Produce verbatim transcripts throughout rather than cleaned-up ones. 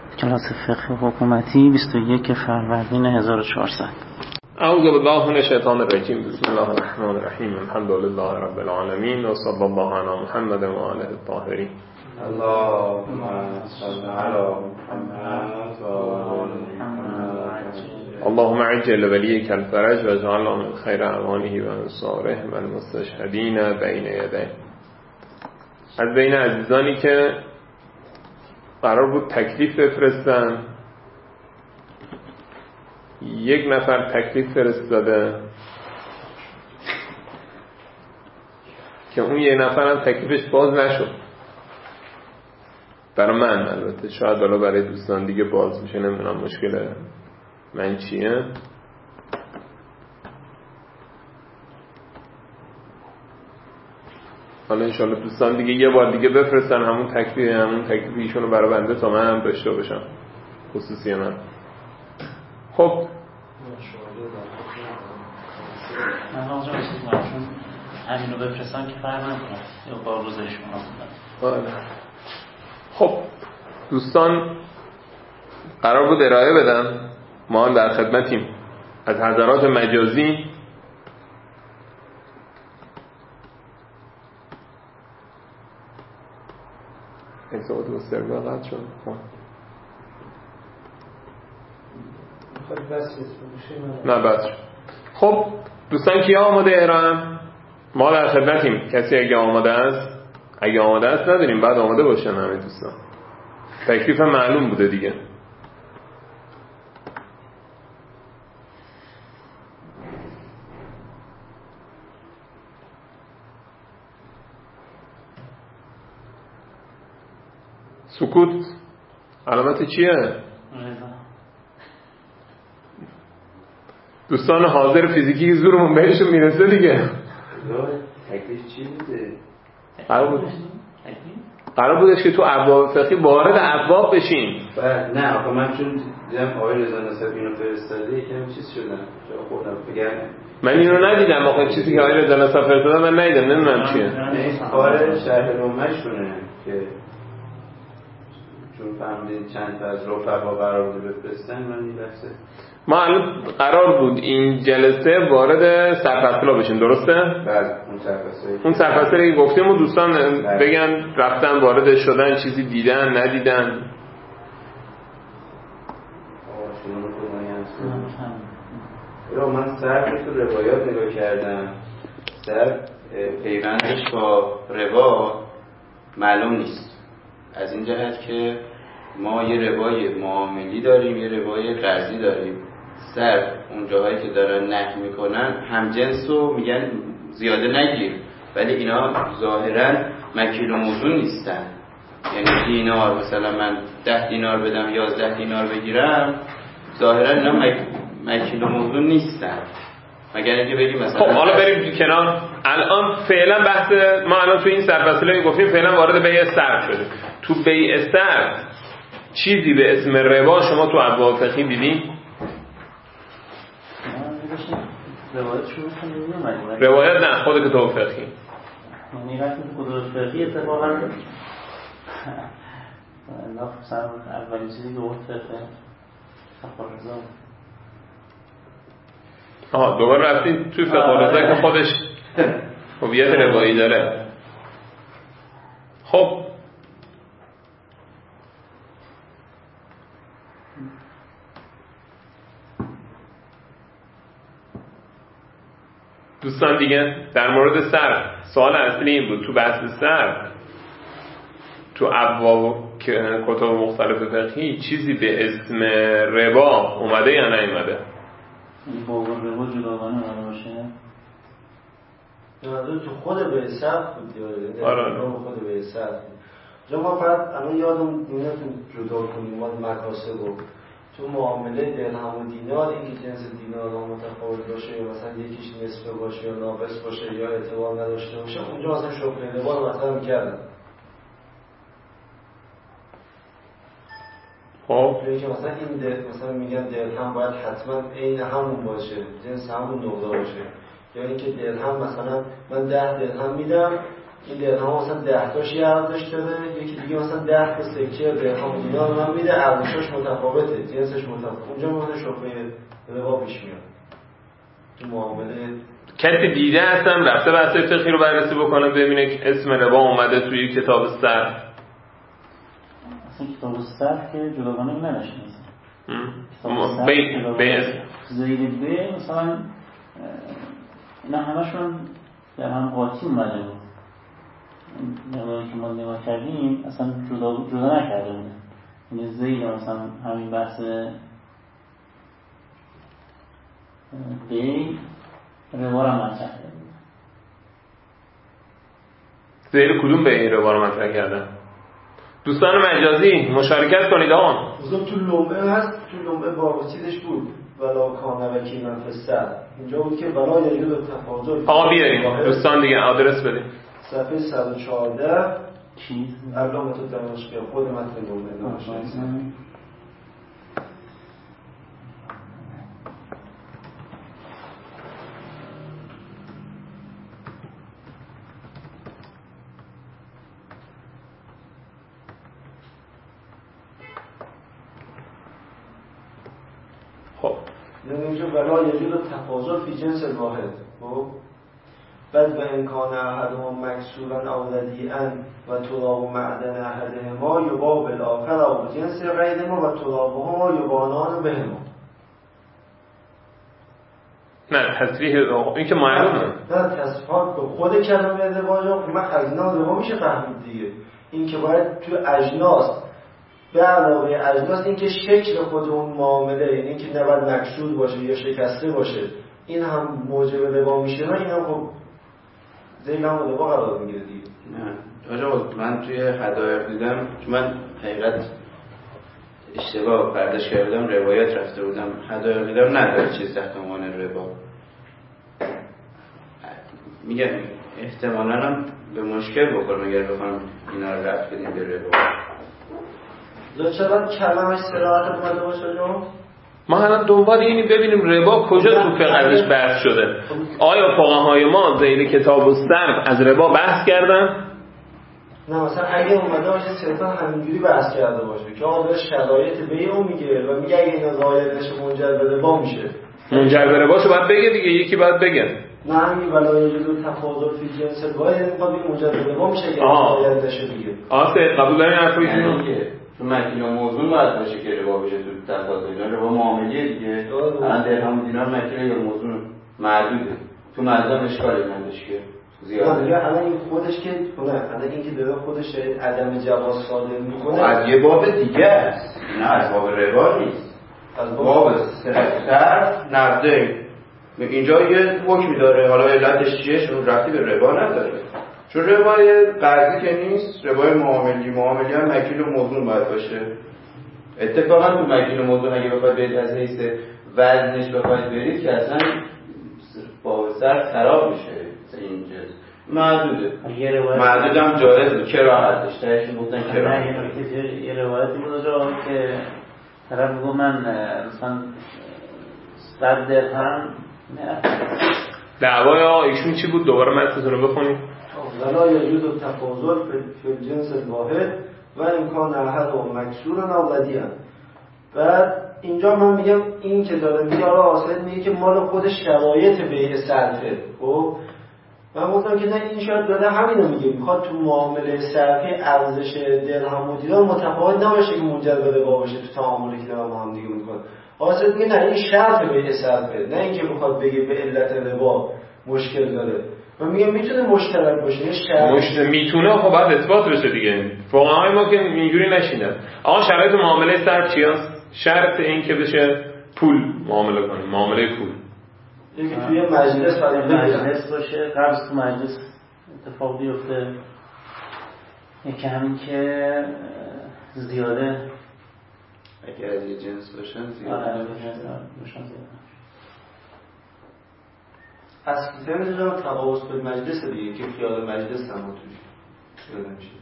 کلاس فقه حکومتی بیست و یک فروردین هزار و چهارصد. اعوذ بالله من الشیطان الرجیم. بسم الله الرحمن الرحیم. الحمد لله رب العالمین و صلی الله علی محمد و آله الطاهرین. اللهم صل علی محمد و آل محمد. اللهم عجل ولیک الفرج و اجعلنا من خیر اعوانه و انصاره و المستشهدین بین یدیه. از بین عزیزانی که قرار بود تکلیف بفرستن، یک نفر تکلیف فرستاده که اون یک نفر هم تکلیفش باز نشد. برای من البته، شاید حالا برای دوستان دیگه باز میشه، نمیدونم مشکل من چیه. حالا انشالله دوستان دیگه یه بار دیگه بفرستن همون تکلیف همون تکلیف ایشونو برای بنده تا من هم داشته باشم، خصوصی من. خب من آنجا چیز نماشون همینو بفرستن که فرق نکنه یا با روزش مناسبن. خب دوستان قرار بود ارائه بدم، ما هم در خدمتیم از حضرات مجازی. انصابات و سرگاه قد شد. نه بس شد. خب دوستان کیا آماده ارائه؟ ما در خدمتیم. کسی اگه آماده است، اگه آماده است نداریم، بعد آماده باشن همه دوستان. تکلیف معلوم بوده دیگه. سکوت علامت چیه؟ دوستان حاضر فیزیکی زورمون بهشون میرسه دیگه. تکلیف چی بوده؟ قرار بود قرار بودش که تو ابواب فقهی وارد ابواب بشین. نه آقا من چون دیدم آقای رضا نصب اینو فرستاده یکم چیز شدم، جا خوردم بگم من اینو ندیدم. آقا چیزی که آقای رضا نصب فرستاده من ندیدم، نمیدونم چیه. این کار شرح رومش شونه که چون فهمیدین چند تا از رفقا قرار بوده بفرستن. من این بحثه ما الان قرار بود این جلسه وارد سرفصلا بشیم، درسته؟ بله. اون سرفصلی اون سرفصلی که گفتیم و دوستان بگن رفتن وارد شدن، چیزی دیدن ندیدن. آقا شما رو کنایی هست من صرف تو روایات نگاه کردم. صرف پیوندش با روا معلوم نیست، از این جهت که ما یه روای معاملی داریم، یه روای قرضی داریم. صرف اون جاهایی که دارن نهی میکنن هم جنس رو میگن زیاده نگیر، ولی اینا ظاهرا مکیل و موزون نیستن. یعنی دینار مثلا من ده دینار بدم یازده دینار بگیرم، ظاهرا اینا مکیل و موزون نیستن، مگر اینکه بگیم مثلا. خب حالا بریم کنار. الان فعلا بحث ما الان تو این سرفصلی گفتیم فعلا وارد بیع صرف شده. تو بیع صرف چیزی به اسم ربا شما تو ابواب فقهی دیدین؟ روایت شروع کنیم. روایت نه، خود کتاب فقهی. یعنی وقتی تو کتاب فقهی اتفاقا نه سر اولین چیزی که گفت فقه فقه رضا. آها دوباره رفتین توی فقه رضا که خودش هویت روایی داره. خب دوستان دیگه در مورد صرف سوال اصلی این بود. تو بحث صرف تو ابواب کتب مختلف فقهی چیزی به اسم ربا اومده یا نیومده؟ این باب ربا جداگانه باشه. یادم تو خود به صرف بود دیگه. آره. خود به صرف. جا ما فقط الان یادم اینا تو جدا کنیم ما مکاسب رو تو معامله درهم و دینار، اینکه جنس دینارها متفاوت باشه یا مثلا یکیش نصفه باشه یا ناقص باشه یا اعتبار نداشته باشه، اونجا مثلا شغل ربا رو مطرح می‌کردن. خب اینکه مثلا این در مثلا میگن درهم باید حتما عین همون باشه، جنس همون نقطه باشه، یا اینکه درهم مثلا من ده درهم میدم این درهم مثلا ده تاشی ارزش داره، یکی دیگه مثلا ده تا سکه درهم دینار من میده، ارزشش متفاوته، جنسش متفاوته. اونجا مورد شبهه ربا پیش میاد تو معامله. کسی دیده اصلا رفته بحث فقهی رو بررسی بکنه ببینه که اسم ربا اومده توی کتاب صرف؟ اصلا کتاب صرف که جداگانه ننشناسه. به به زیر به مثلا اینا همشون در هم قاطی اومده بود. نگاهی که ما نگاه کردیم اصلا جدا جدا نکرده بوده. یعنی زیر مثلا همین بحث بی روا رو مطرح کرده. زیر کدوم به این روا رو مطرح کردن؟ دوستان مجازی مشارکت کنید آقا. مثلا تو لومه هست، تو لومه بارسیدش بود ولا کانه وکی منفسد، اینجا بود که ولا یجود تفاضل. آقا بیاریم دوستان دیگه آدرس بدیم. صفحه صد و چهارده چیز علامت دمشقی خود متن لومه نوشته. خب یعنی اینجا ولا یجود تفاضل فی جنس الواحد. خب بعد به امکان احدهم مکسورا او ردیئا و تراب معدن احدهما یباع بالاخر او جنس غیرهما و ترابهما یبانان بهما. نه تصریح این که معلومه. نه تصریح خود کلمه ربا من اجناس ربا میشه فهمید دیگه. این که باید تو اجناس به علاوه اجناس این که شکل خود اون معامله، یعنی که نباید مکسور باشه یا شکسته باشه، این هم موجب ربا میشه. نه این هم خب زیر هم ربا قرار میگیره دیگه. نه آجا من توی هدایق دیدم، چون من حقیقت اشتباه برداشت کردم، روایت رفته بودم هدایق دیدم نداره چیز تحت عنوان ربا. میگم احتمالاً هم به مشکل بخورم اگر بخوام اینا رو رفت بدیم به ربا. چرا کلمش صراحت اومده باشه جا؟ ما الان دنبال اینی ببینیم ربا کجا تو فقه ازش بحث شده. آیا فقهای ما ذیل کتاب الصرف از ربا بحث کردن؟ نه مثلا اگه اومده باشه صرفا همینجوری بحث کرده باشه که آقا داره شرایط بیع میگه و میگه اگه اینا ظاهر نشه منجر به ربا میشه. منجر به رباشو باید بگه دیگه، یکی باید بگه. نه همین ولا یجود تفاضل فی جنس الواحد میخواد این منجر به ربا میشه که ظاهر نشه دیگه. آها قبول دارین حرفو اینو که تو مکیل و موضوع باید باشه که ربا بشه تو تفاضل. اینا ربا معاملیه دیگه. الان درهم و دینار مکیل یا موضوع محدوده. تو مزدم اشکالی نداشت که زیاده. دیگه الان این خودش که نه الان این که داره خودش عدم جواز صادر میکنه از یه باب دیگه است، نه از باب ربا نیست، از باب صرف نقده. اینجا یه حکمی داره، حالا علتش چیه؟ چون ربطی به ربا نداره، چون ربای قرضی که نیست، ربای معاملی. معاملی هم مکیل و موضوع باید باشه. اتفاقا تو مکیل و موضوع اگه بخواید برید از حیث وزنش بخواید برید که اصلا باب صرف خراب میشه. اینجا محدوده، محدود هم جایز بود، کراهت داشت تایشون بودن کراهت. یه روایتی بود جا که طرف میگو من مثلا صد درهم دعوای آقا ایشون چی بود؟ دوباره متنتون رو بخونید. ولا یجود تفاضل فی جنس الواحد و امکان احدهم مکسورا او ردیئا. بعد اینجا من میگم این که داره میگه حالا حاصل میگه که مال خود شرایط بیع صرفه. خب من گفتم که نه این شاید داده همینو میگه، میخواد تو معامله صرفی ارزش درهم و دینار متفاوت نباشه که منجر به ربا بشه تو تعاملی که دارن با هم دیگه میکنن. حاصل میگه نه این شرط بیع صرفه، نه اینکه بخواد بگه به علت ربا مشکل داره. من میگم میتونه مشترک باشه. یه شرط مشت... میتونه خب باید اثبات بشه دیگه. فقهای ما که اینجوری نشینن. آقا شرایط معامله صرف چیه؟ شرط این که بشه پول معامله کنیم، معامله پول. یکی توی مجلس فرض مجلس باشه، قبض تو مجلس اتفاق بیفته. یکی همین که زیاده اگه از یه جنس باشن زیاده باشن زیاده. اصل فهمید رو تقاوز به مجلس دیگه که خیال مجلس هم توش زیاده میشه.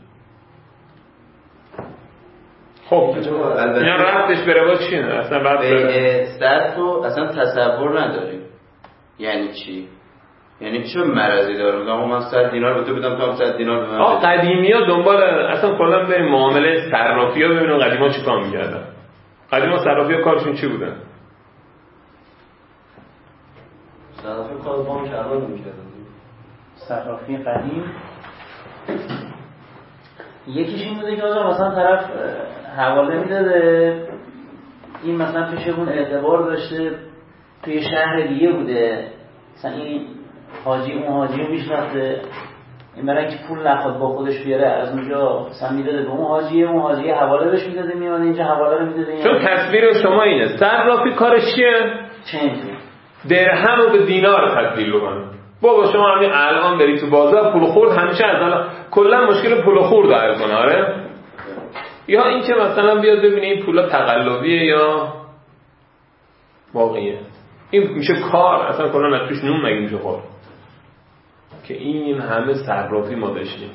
خب اینا رفتش به ربا چیه؟ اصلا رفت به صرف رو اصلا تصور نداریم یعنی چی. یعنی چه مرضی داره؟ مثلا من صد دینار به تو بدم تو هم صد دینار به من آه قدیمی‌ها دنبال اصلا کلا بریم معامله صرافی‌ها ببینیم قدیما چیکار می‌کردن. قدیما صرافی‌ها کارشون چی بوده؟ صرافی کار بانک الان می‌کردن. صرافی قدیم یکیش این بوده که آقا مثلا طرف حواله میداده، این مثلا پیش اون اعتبار داشته، توی شهر دیگه بوده، مثلا این حاجی اون حاجی رو میشناسه، این برای که پول نخواد با خودش بیاره از اونجا مثلا میداده به اون حاجی، اون حاجی حواله بهش میداده، میاد اینجا حواله رو میداده. چون تصویر شما اینه صرافی کارش چیه؟ چنج درهم رو به دینار تبدیل کنه. بابا شما همین الان بری تو بازار پول خورد همیشه از الان کلا مشکل پول خورد حل کنه. آره یا این که مثلا بیاد ببینه این پولا تقلبیه یا واقعیه. این میشه کار اصلا کلا از توش نون مگه میشه خورد که این همه صرافی ما داشتیم.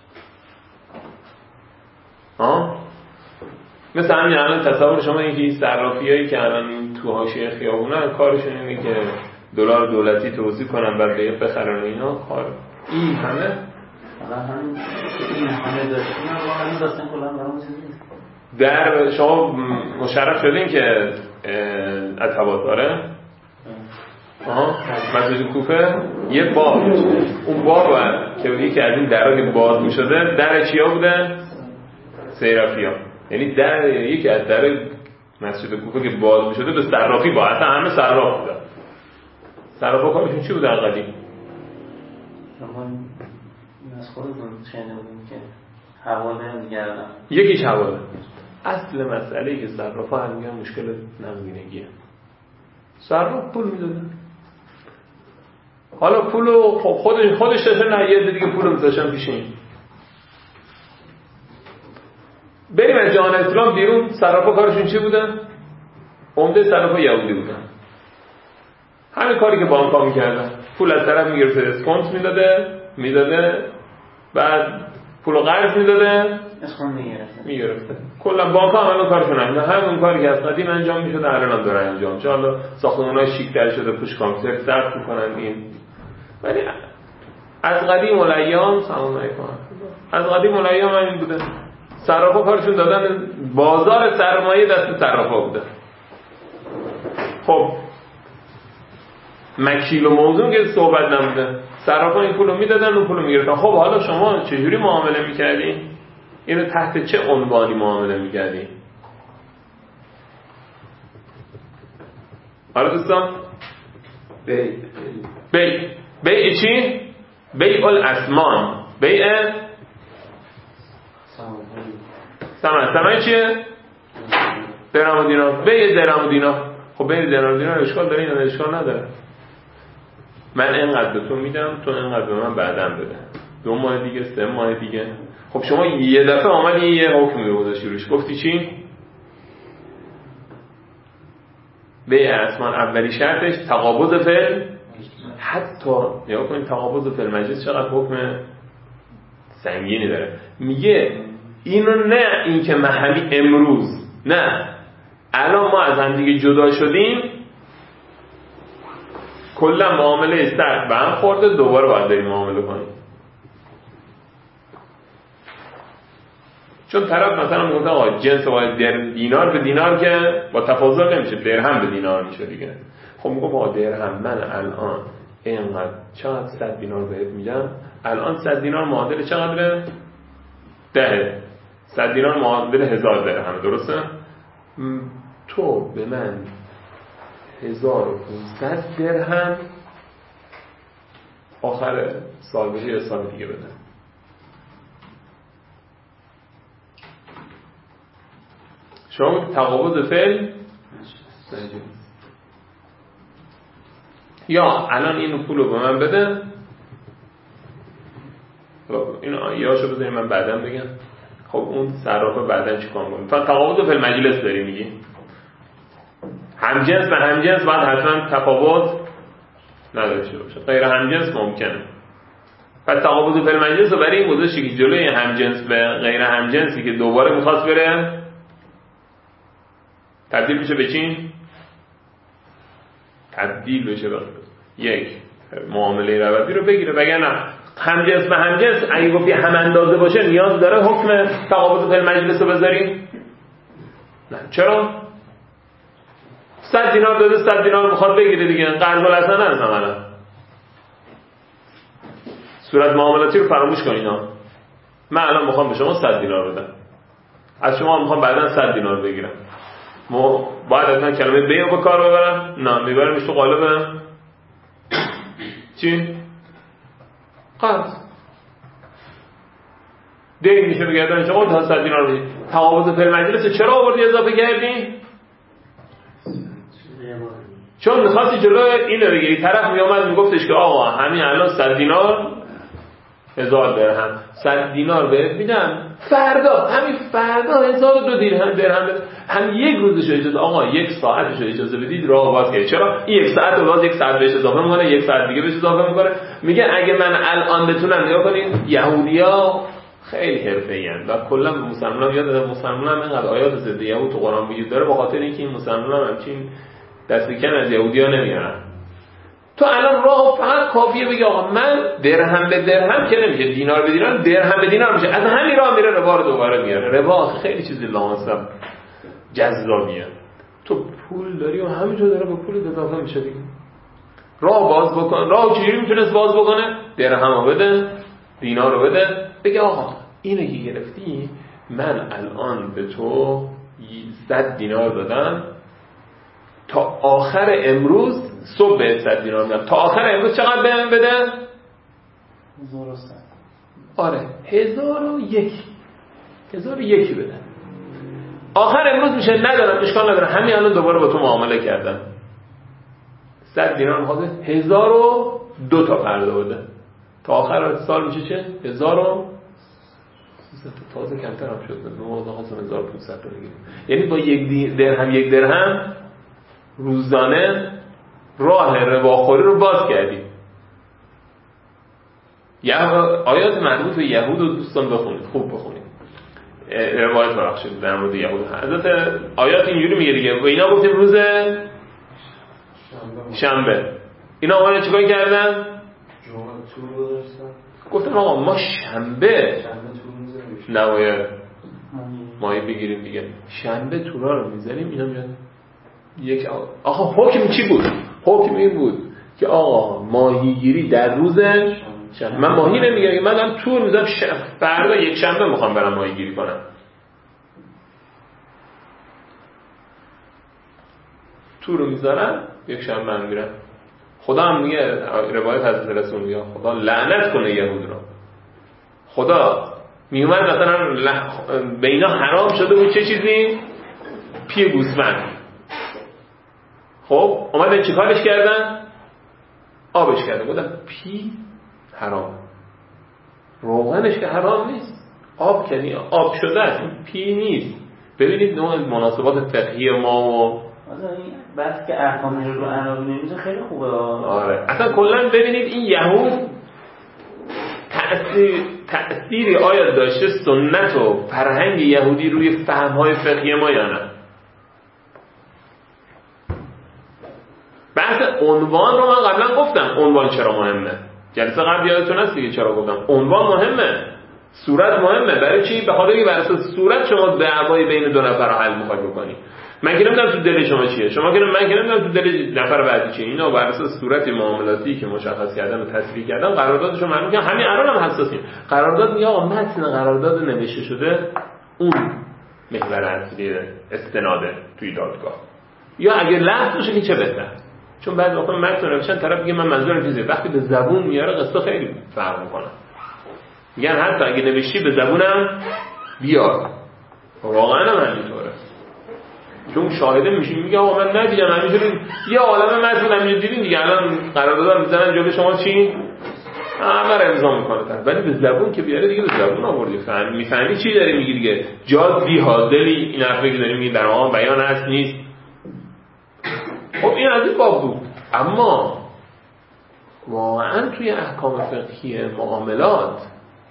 ها مثلا همین الان تصور شما اینکه صرافیایی که الان تو حاشیه خیابونن کارشون اینه که دلار دولتی توزیع کنن بعد به بخرن اینا، کار این همه حالا همین این همه داشتیم ما همین داستان کلا برامون چیزی در شما مشرف شدین که اتباط داره آها مسجد کوفه یه باب اون باب که یکی از این درها که باز می‌شده در چیا بوده؟ صرافی‌ها. یعنی در یکی از در مسجد کوفه که باز می‌شده به صرافی با اصلا همه صراف بودن. صرافا کارشون چی بود در قدیم؟ شما از خودتون شنیده بودیم که حواله می‌گردن. یکیش حواله. اصل مسئله که صرافا هم میگن مشکل نقدینگیه. صراف پول میدادن. حالا پولو خب خودش خودش داشته نه یه دیگه پولو میذاشتن پیشین. بریم از جهان اسلام بیرون صرافا کارشون چی بودن؟ عمده صرافا یهودی بودن. همین کاری که بانک‌ها می‌کردن. پول از طرف می‌گرفت اسکانت میداده، میداده بعد پولو قرض میداده، اسکانت می‌گرفت. می‌گرفت. کلا بانک‌ها هم الان کارشون همینه. همون کاری که از قدیم انجام می‌شد الان هم داره انجام میشه. حالا ساختمان‌ها شیک‌تر شده، پشت کامپیوتر صرف می‌کنن این. ولی از قدیم الایام سلام علیکم. از قدیم الایام همین بوده. صرافا کارشون دادن بازار سرمایه دست صرافا بوده. خب مکیل و موضوع که صحبت نبوده. صرافا این پولو میدادن اون پولو میگرفتن. خب حالا شما چجوری معامله میکردین؟ اینو تحت چه عنوانی معامله میکردین؟ حالا دوستان بی بی بی چی؟ بیع الاسمان. بیع سمن. سمن چیه؟ درهم و دینار. بیع درهم و دینار. خب بیع درهم و دینار اشکال داره یا اشکال نداره؟ من اینقدر به تو میدم تو اینقدر به من بعدم بده. دو ماه دیگه سه ماه دیگه. خب شما یه دفعه آمدی یه حکمی رو گذاشتی روش گفتی چی؟ بیع اسمان اولی شرطش تقابض فعل، حتی یا کنید تقابض فعل مجلس چقدر حکم سنگینی داره. میگه اینو نه این که من همین امروز نه الان ما از هم دیگه جدا شدیم کلا معامله سخت به هم خورده دوباره باید بریم معامله کنیم. چون طرف مثلا میگه آقا جنس باید دینار به دینار که با تفاضل نمیشه، درهم به دینار میشه دیگه. خب میگه با درهم من الان اینقدر چقدر صد دینار بهت میدم، الان صد دینار معادل چقدره؟ ده. صد دینار معادل هزار درهم، درسته؟ تو به من هزار و پونصد درهم آخر سال بشه یا سال دیگه بده. شما تقابض فعل یا الان اینو پولو به من بده، اینو یا شو بذاریم من بعدم بگم. خب اون صرافه بعدن چی کار کنه؟ فقط تقابض فعل مجلس داری میگی همجنس به همجنس باید حتما تفاوت نداشته باشه، غیر همجنس ممکنه. پس تقابض فعل مجلس رو برای این گذاشتی که جلوی همجنس به غیر همجنسی که دوباره میخواست بره تبدیل بشه به چی؟ تبدیل بشه به یک معامله ربوی رو بگیره، وگرنه همجنس به همجنس اگه گفتی هم اندازه باشه نیاز داره حکم تقابض فی المجلس رو بذاری؟ نه. چرا؟ صد دینار داده صد دینار میخواد بگیره دیگه، قرض الحسنه است عملا. صورت معاملاتی رو فراموش کنین ها. من الان میخوام به شما صد دینار بدم، از شما میخوام بعدا صد دینار بگیرم، ما باید از من کلمه بیع رو به کار ببرم؟ نه، میبرمش تو قالب چی؟ قرض. دین میشه بگردن شما تا صد دینار بدید. تقابض فی المجلس چرا آوردی اضافه کردی؟ چون میخواستی جلو اینو بگیری. طرف میامد میگفتش که آقا همین الان صد دینار هزار درهم، صد دینار بهت میدم، فردا همین فردا هزار و دو درهم درهم بده. هم یک روزش اجازه، آقا یک ساعتش اجازه بدید راه باز کنید. چرا این یک ساعت رو باز یک ساعت بهش اضافه میکنه، یک ساعت دیگه بهش اضافه میکنه. میگه اگه من الان بتونم، نگاه کنید یهودیا خیلی حرفه‌ای ان و کلا مسلمانان یاد مسلمانان اینقدر آیات ضد یهود تو قرآن وجود داره، به خاطر اینکه این مسلمانان همچین دست کم از یهودیا نمیارن. تو الان راه فقط کافیه بگی آقا من درهم به درهم که نمیشه، دینار به دینار، درهم به دینار میشه. از همین راه میره ربا رو دوباره میاره. ربا خیلی چیزی لامصب جذابیه. تو پول داری و همینجور داره به پول اضافه میشه دیگه. راه باز بکن. راه چجوری میتونست باز بکنه؟ درهم رو بده، دینار رو بده، بگه آقا اینو که گرفتی من الان به تو صد دینار دادم، تا آخر امروز صبح به صد دینار میدم، تا آخر امروز چقدر بهم بده؟ هزار و صد. آره هزار و یک هزار و یکی بده. آخر امروز میشه ندارم، اشکال نداره، همین الان دوباره با تو معامله کردم، صد دینار میخواد هزار و دو تا پرده بده، تا آخر سال میشه چه؟ هزار و تازه کمتر هم شد، نوازده خواستم هزار و پونصد رو بگیریم. یعنی با یک درهم یک درهم روزانه راه رباخوری رو باز کردیم. آیات مربوط به یهود رو دوستان بخونید، خوب بخونید. روایت بخشید در مورد یهود. حضرت آیات اینجوری میگه دیگه، و اینا گفتیم روز شنبه. اینا آمدن چیکار کردن؟ جمعه تور گذاشتن. گفتن آقا ما شنبه نباید ماهی بگیریم دیگه، شنبه تورا رو میذاریم. اینا میاد یک آقا حکم چی بود؟ حکم این بود که آقا ماهیگیری در روز شنبه. من ماهی نمیگیرم، من هم تور میذارم، فردا یک شنبه میخوام برم ماهیگیری کنم. تور رو میذارم، یک شنبه هم میرم. خدا هم میگه، روایت حضرت رسول میگه خدا لعنت کنه یهود رو. خدا میومد مثلا به اینا حرام شده بود چه چیزی؟ پی گوسفند. خب اومدن چیکارش کردن؟ آبش کردن. بودن پی حرام، روغنش که حرام نیست، آب کنی آب شده است، پی نیست. ببینید نوع مناسبات فقهی ما و بحث که احکامش رو عناوین نمیشه خیلی خوبه. آره اصلا کلا ببینید این یهود تأثیر تأثیری آیا داشته سنت و فرهنگ یهودی روی فهم‌های فقهی ما یا نه؟ بحث عنوان رو من قبلا گفتم، عنوان چرا مهمه. جلسه قبل یادتون هست دیگه چرا گفتم عنوان مهمه، صورت مهمه. برای چی؟ به خاطر اینکه بر اساس صورت شما دعوای بین دو نفر رو حل می‌خواید بکنید. من که نمیدونم تو دل شما چیه، شما که من که نمیدونم تو دل نفر بعدی چیه. اینا بر اساس صورت معاملاتی که مشخص کردن و تصریح کردن قراردادشو معلوم کردن. همین الان هم حساسیم. قرارداد میگه آقا متن قرارداد نوشته شده اون محور اصلی استناده توی دادگاه، یا اگه لفظ باشه که چه بهتر. چون بعضی وقتا متن نوشتن طرف میگه من منظورم چیزه، وقتی به زبون میاره قصه خیلی فرق میکنه. میگن حتی اگه نوشتی به زبونم بیار. واقعا هم همینطوره. چون شاهده میشیم میگه آقا من ندیدم، همینجوری یه عالمه متن همینجوری دیدین دیگه، الان قرارداد میزنن جلوی شما چی؟ همه رو امضا میکنه طرف، ولی به زبون که بیاره دیگه به زبون آوردی، فهم میفهمی چی داری میگی دیگه. جادی حاضری این حرفی که داری میگی در آن بیان هست نیست. خب این از این باب بود. اما واقعا توی احکام فقهی معاملات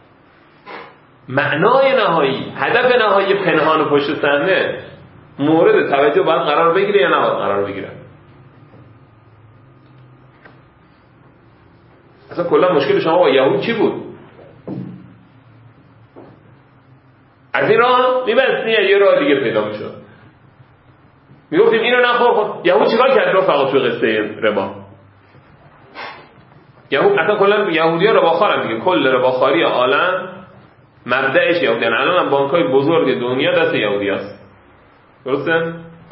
معنای نهایی، هدف نهایی پنهان و پشت صحنه مورد توجه باید قرار بگیره یا نباید قرار بگیره؟ اصلا کلا مشکل شما با یهود چی بود؟ از این راه میبستی یه راه دیگه پیدا میشد. میگفتیم اینو نخور. خب یهود چیکار کرد رو فقط تو قصه ربا؟ یهود اصلا کلا یهودی‌ها رباخوارن دیگه. کل رباخواری عالم مبدأش یهودیان. الان هم بانک‌های بزرگ دنیا دست یهودیاست. درسته؟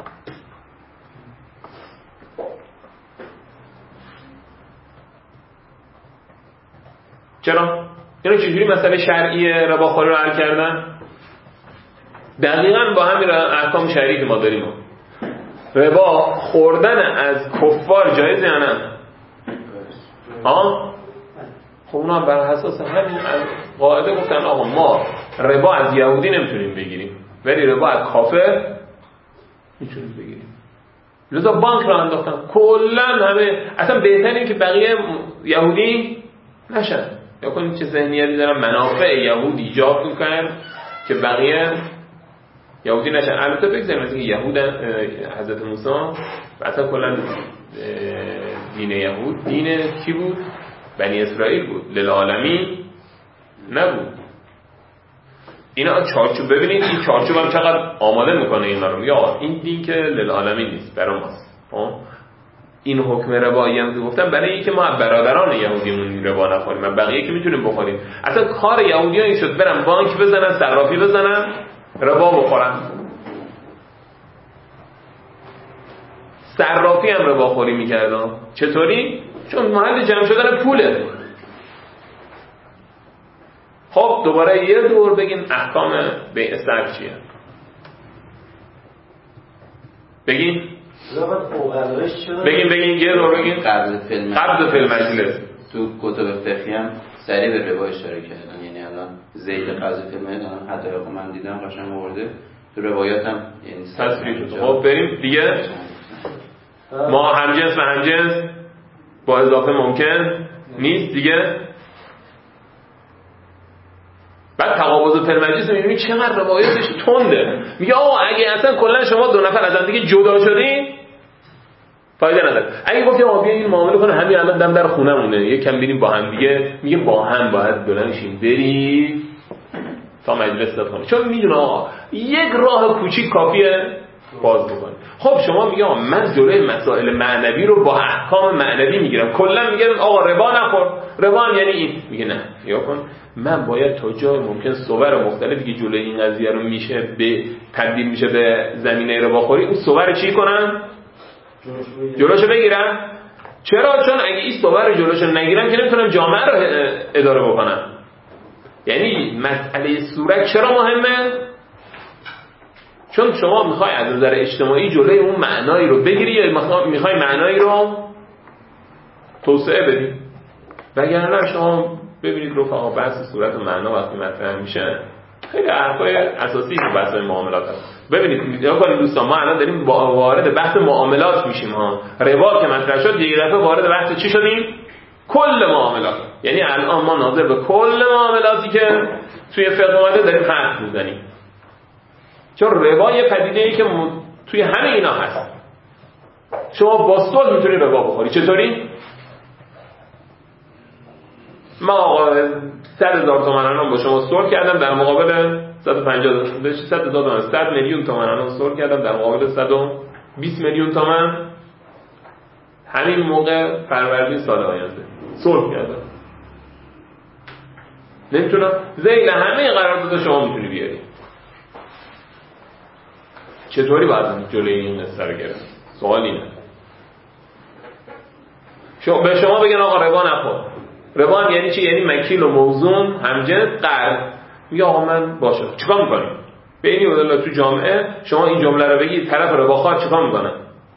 چرا؟ اینا چجوری مسئله شرعی رباخواری رو حل کردن؟ دقیقاً با همین احکام شرعی که ما داریم. ربا خوردن از کفار جایزه یا نه؟ ها؟ خب اونا بر اساس همین قاعده گفتن آقا ما ربا از یهودی نمیتونیم بگیریم ولی ربا از کافر میتونیم بگیریم. لذا بانک رو انداختن. کلا همه اصلا بهتره که بقیه یهودی نشن. یا کنید چه ذهنیتی دارن منافع یهود ایجاب میکنن که بقیه یهودی نشن. البته بگذاریم از اینکه یهود حضرت موسی و اصلا کلا دین یهود دین کی بود؟ بنی اسرائیل بود، للعالمین نبود. اینا چارچوب ببینید این چارچوب هم چقدر آماده میکنه اینا رو. یا این دین که للعالمین نیست برای ماست. این حکم ربایی هم که گفتم برای اینکه ما برادران یهودیمون ربا نخوریم و بقیه که میتونیم بخوریم. اصلا کار یهودی‌ها این شد برن بانک بزنن، صرافی بزنن، ربا بخورن. صرافی هم ربا خوری میکردن. چطوری؟ چون محل جمع شدن پوله. خب دوباره یه دور بگین احکام بیع صرف چیه؟ بگین بگین بگین یه دور بگین. قبض فیلم قبض فیلم مجلس تو کتب فقهی هم سریع به ربا اشاره کردن. یعنی الان زید قبض فیلم الان حتی که من دیدم قشنگ آورده تو روایات هم یعنی تصریح شده. خب بریم دیگه. ما همجنس و همجنس با اضافه ممکن نیست دیگه. بعد تقابض پرمجلس میبینید چقدر روایتش تنده. میگه آقا اگه اصلا کلا شما دو نفر از هم دیگه جدا شدین فایده نداره. اگه گفتی آقا بیا این معامله کنه همین الان دم در خونمونه یکم بریم با هم دیگه، میگه با هم باید بلند شیم بریم تا مجلس صد کنه. چون میدونه آقا یک راه کوچیک کافیه باز بکنه. خب شما میگه آقا من جلوی مسائل معنوی رو با احکام معنوی میگیرم. کلا میگه آقا ربا نخور. ربا هم یعنی این. میگه نه یا کن من باید تا جای ممکن صور مختلفی که جلوی این قضیه رو میشه به تبدیل میشه به زمینه رباخوری اون صور چی کنم؟ جلوشو بگیرم. چرا؟ چون اگه این صور جلوشو نگیرم که نمیتونم جامعه رو اداره بکنم. یعنی مسئله صورت چرا مهمه؟ چون شما میخوای از نظر اجتماعی جلوی اون معنایی رو بگیری یا میخوای معنایی رو توسعه بدی. وگرنه شما ببینید رفقا بحث صورت و معنا وقتی مطرح میشه خیلی حرفای اساسی تو بحث معاملات هست. ببینید نگاه کنید دوستان ما الان داریم وارد بحث معاملات میشیم ها. ربا که مطرح شد یه دفعه وارد بحث چی شدیم؟ کل معاملات. یعنی الان ما ناظر به کل معاملاتی که توی فقه اومده داریم حرف میزنیم. چون ربا یه پدیده‌ای که توی همه اینا هست. شما با صلح میتونی ربا بخوری. چطوری؟ ما آقا صد هزار تومان الان با شما صلح کردم در مقابل صد و پنجاه صد هزار تومان صد میلیون تومان الان صلح کردم در مقابل صد و بیست میلیون تومان. همین موقع فروردین سال آینده صلح کردم. نمیتونم ذیل همه قرارداد شما میتونی بیاری. چطوری باید جلوی این قصه رو گرفت؟ سوال اینه. شما به شما بگن آقا ربا نخور. ربا هم یعنی چی؟ یعنی مکیل و موزون همجنس قرض. میگه آقا من باشه. چیکار می‌کنی؟ ببینید والله تو جامعه شما این جمله رو بگی طرف رباخوار چیکار می‌کنه؟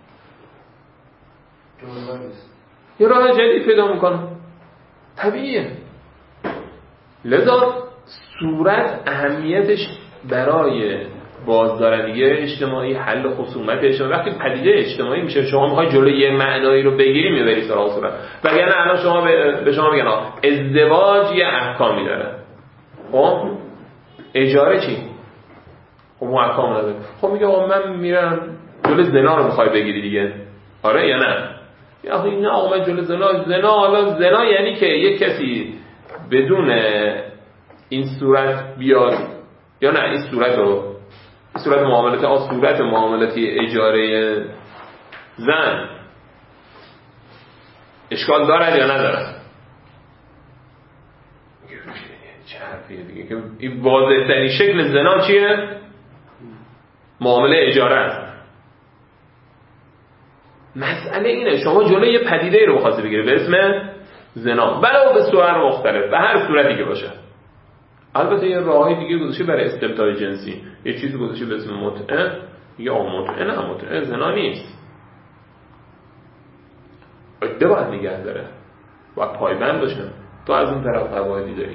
یه راه جدید پیدا می‌کنه. طبیعیه. لذا صورت اهمیتش برای بازدارندگی اجتماعی، حل خصومت اجتماعی، وقتی پدیده اجتماعی میشه شما میخوای جلوی یه معنایی رو بگیری میبری سراغ صورت. وگرنه الان شما به شما میگن ازدواج یه احکامی داره. خب اجاره چی؟ خب اون احکام نداره. خب میگه آقا من میرم جلوی زنا رو میخوای بگیری دیگه. آره یا نه؟ یا این نه آقا من جلو زنا زنا حالا زنا یعنی که یک کسی بدون این صورت بیاد یا نه این صورت رو این صورت معاملات آ صورت معاملاتی اجاره زن اشکال دارد یا ندارد؟ چه حرفیه دیگه که این واضح ترین شکل زنا چیه؟ معامله اجاره است. مسئله اینه شما جلوی یه پدیده رو بخواستی بگیری به اسم زنا ولو به صورت مختلف به هر صورتی که باشه. البته یه راهی دیگه گذاشته برای استمتاع جنسی، یه چیزی گذاشته به اسم متعه، میگه آقا متعه نه متعه زنا نیست. عده باید نگه داره، باید پایبند باشه. تو از اون طرف قواعدی داری.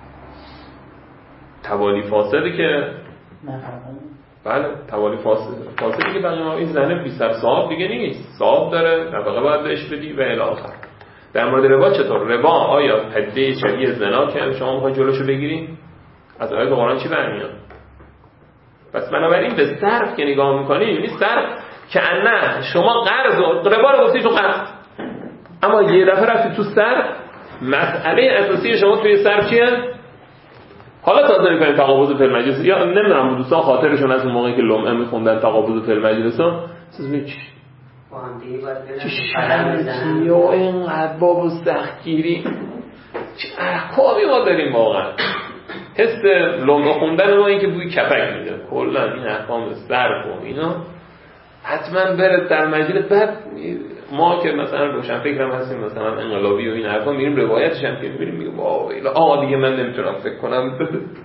توالی فاسده که بله توالی فاسده فاسده که بقیه این زنه بی سر صاحب دیگه نیست، صاحب داره نفقه باید بهش بدی و الی آخر. در مورد ربا چطور؟ ربا آیا پدیده شبیه زنا که شما میخوای جلوشو بگیری؟ از آیات قرآن چی برمیاد؟ پس بنابراین به صرف که نگاه میکنی میبینی صرف که نه شما قرض ربا رو گفتی تو قرض، اما یه دفعه رفتی تو صرف. مسئله اساسی شما توی صرف چیه؟ حالا تازه میکنیم تقابض فی المجلس، یا نمیدونم دوستان خاطرشون از اون موقعی که لمعه میخوندن تقابض فی المجلس ها سیز می چی؟ چه شرطی و اینقدر باب و سختگیری چه احکامی ما داریم واقعا. حس لمعه خوندن ما این که بوی کپک میده کلا این احکام صرف و اینا حتما بره در مجلس. بعد ما که مثلا روشن فکرم هستیم مثلا انقلابی و این حرفا میریم روایتش هم که میبینیم میگم وای آقا دیگه من نمیتونم فکر کنم.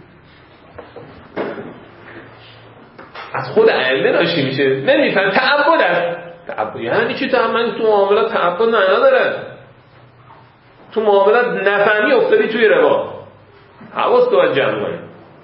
از خود ائمه ناشی میشه نمیفهم تعبد است. تعبد یعنی چی؟ تعبد تو معاملات تعبد نه نداره. تو معاملات نفهمی افتادی توی ربا حواس تو جمع کنی.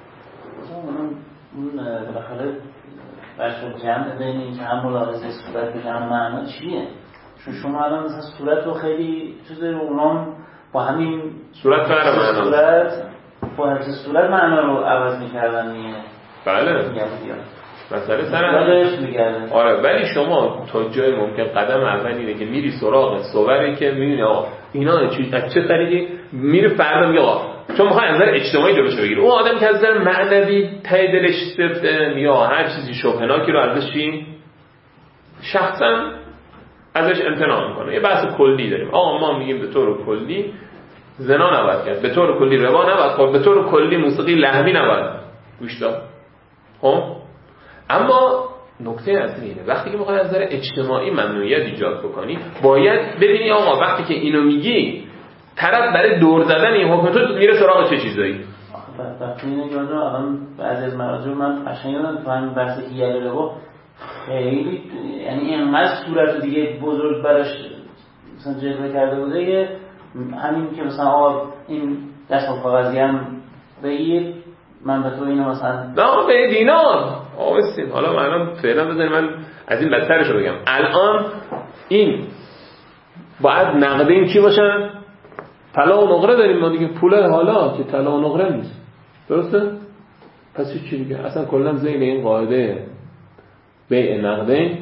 اون بالاخره برشون جمع بین این که هم ملاحظه صورت بشه هم معنا چیه؟ چون شما الان مثلا صورت رو خیلی چیز اونام با همین صورت فرق معنا صورت با همین صورت معنا رو عوض می‌کردن دیگه. بله مسئله سر آره. ولی شما تا جای ممکن قدم اول اینه که میری سراغ صوری که می‌بینی آقا اینا چه از چه طریقی میره فردا میگه آقا چون میخوای از نظر اجتماعی جلوش بگیری. اون آدم که از نظر معنوی ته دلش سفته یا هر چیزی شبهه‌ناکی رو ازش چی شخصا ازش امتناع میکنه. یه بحث کلی داریم آقا ما میگیم به طور کلی زنا نباید کرد، به طور کلی ربا نباید خورد، به طور کلی موسیقی لهوی نباید گوش داد. خب اما نکته اصلی اینه وقتی که میخوای از نظر اجتماعی ممنوعیت ایجاد بکنی باید ببینی آقا وقتی که اینو میگی طرف برای دور زدن این حکم تو میره سراغ چه چیزایی. وقتی اینو جدا الان بعضی از مراجع من قشنگ یادم تو همین بحث هیل ربا خیلی یعنی اینقدر صورت دیگه بزرگ براش مثلا جلوه کرده بوده که همین که مثلا آقا این دست کاغذی هم بگیر من به تو اینو مثلا نه به دینار آوستیم. حالا من الان فعلا بذاریم من از این بدترش رو بگم. الان این باید نقده این چی باشن؟ طلا و نقره داریم ما دیگه. پول حالا که طلا و نقره نیست درسته؟ پس چی دیگه اصلا کلا زیر این قاعده بیع نقده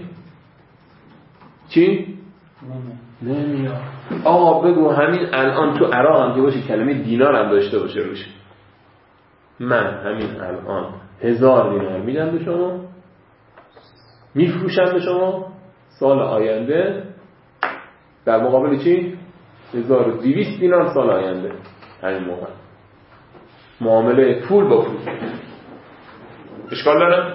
چی؟ نمیاد. آقا بگو همین الان تو عراق هم که باشه کلمه دینار هم داشته باشه روش من همین الان هزار دینار میدم به شما میفروشم به شما سال آینده در مقابل چی؟ هزار و دویست دینار سال آینده. همین موقع معامله پول با پول اشکال داره؟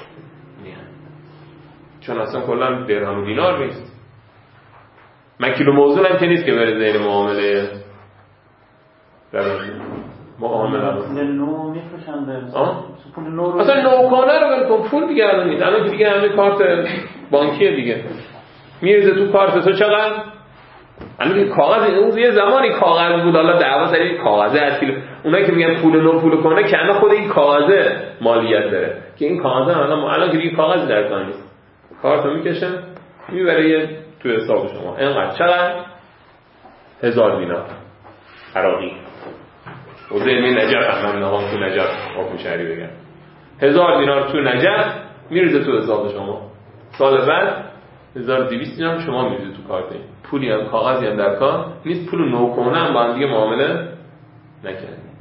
چون اصلا کلا درهم و دینار نیست. من کیلو موضوع هم که نیست که بره زیر معامله در معامله پول نو میفروشن به پول نو رو اصلا نوکانه رو بگم پول دیگه الان نیست. الان که دیگه همه کارت بانکیه دیگه میریزه تو کارت تو چقدر الان دیگه کاغذ اون یه زمانی کاغذ بود حالا دعوا سر این کاغذه هست که اونایی که میگن پول نو پول کنه که الان خود این کاغذه مالیت داره که این کاغذه الان الان که دیگه کاغذ در کار نیست. کارتو میکشه میبره یه تو حساب شما اینقدر چقدر هزار دینار عراقی وزیر می نجف من نقام تو نجف حکم شهری بگم هزار دینار تو نجف میریزه تو حساب شما. سال بعد هزار و دویست دینار شما میدید تو کارت. پولی هم کاغذی هم در کار نیست، پول نوکونه هم با هم دیگه معامله نکردیم.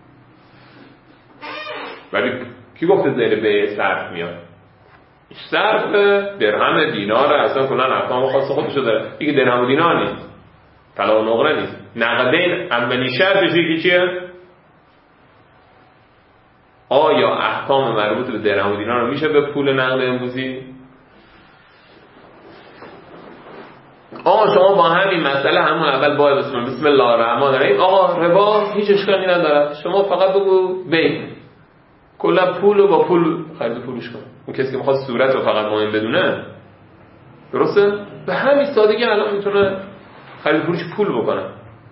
ولی کی گفته زیر بیع صرف میاد؟ صرف درهم دینار اصلا کلا احکام خاص خودشو داره دیگه. درهم و دینار نیست، طلا و نقره نیست. نقدین اولین شرطش یکی چیه؟ آیا احکام مربوط به درهم و دینار رو میشه به پول نقد امروزی؟ آقا شما با همین مسئله همون اول باید بسم بسم الله الرحمن الرحیم آقا ربا هیچ اشکالی نداره، شما فقط بگو بی کلا پول رو با پول خرید و فروش کن. اون کسی که میخواد صورت رو فقط مهم بدونه، درسته؟ به همین سادگی الان میتونه خرید و فروش پول بکنه.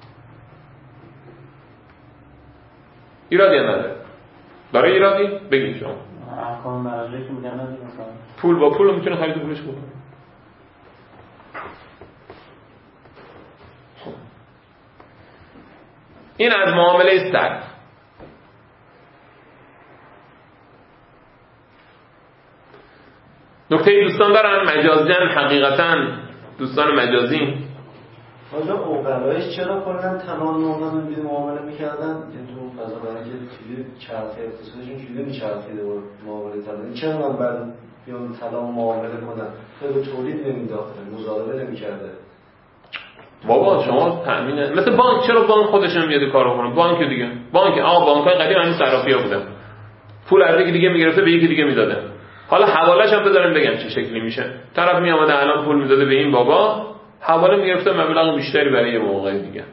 ایرادی نداره. داره ایرادی؟ بگید شما. احکام مرجعی که میگن نداره پول با پول رو میتونه خرید و فروش بکنه. این از معامله صرف. نکته دوستان دارن مجازیان حقیقتا دوستان مجازی آجا اوقلایش چرا کنن تمام نوعا بیده معامله میکردن؟ یه تو اون فضا برای که چیزی چرخه اقتصادشون چیزی میچرخیده بود معامله طلا. چرا من بعد بیان طلا معامله کنن؟ خیلی تولید نمیداختن، مزاربه نمیکرده. بابا شما تامین مثل بانک، چرا بانک خودش نمیاد کارو کنه؟ بانک دیگه بانک آقا بانکای قدیم همین صرافی‌ها بودن، پول از یکی دیگه میگرفته به یکی دیگه میداده. حالا حواله‌اش هم بذاریم بگم چه شکلی میشه. طرف میامده الان پول میداده به این بابا، حواله میگرفته مبلغ بیشتری برای یه موقع دیگه.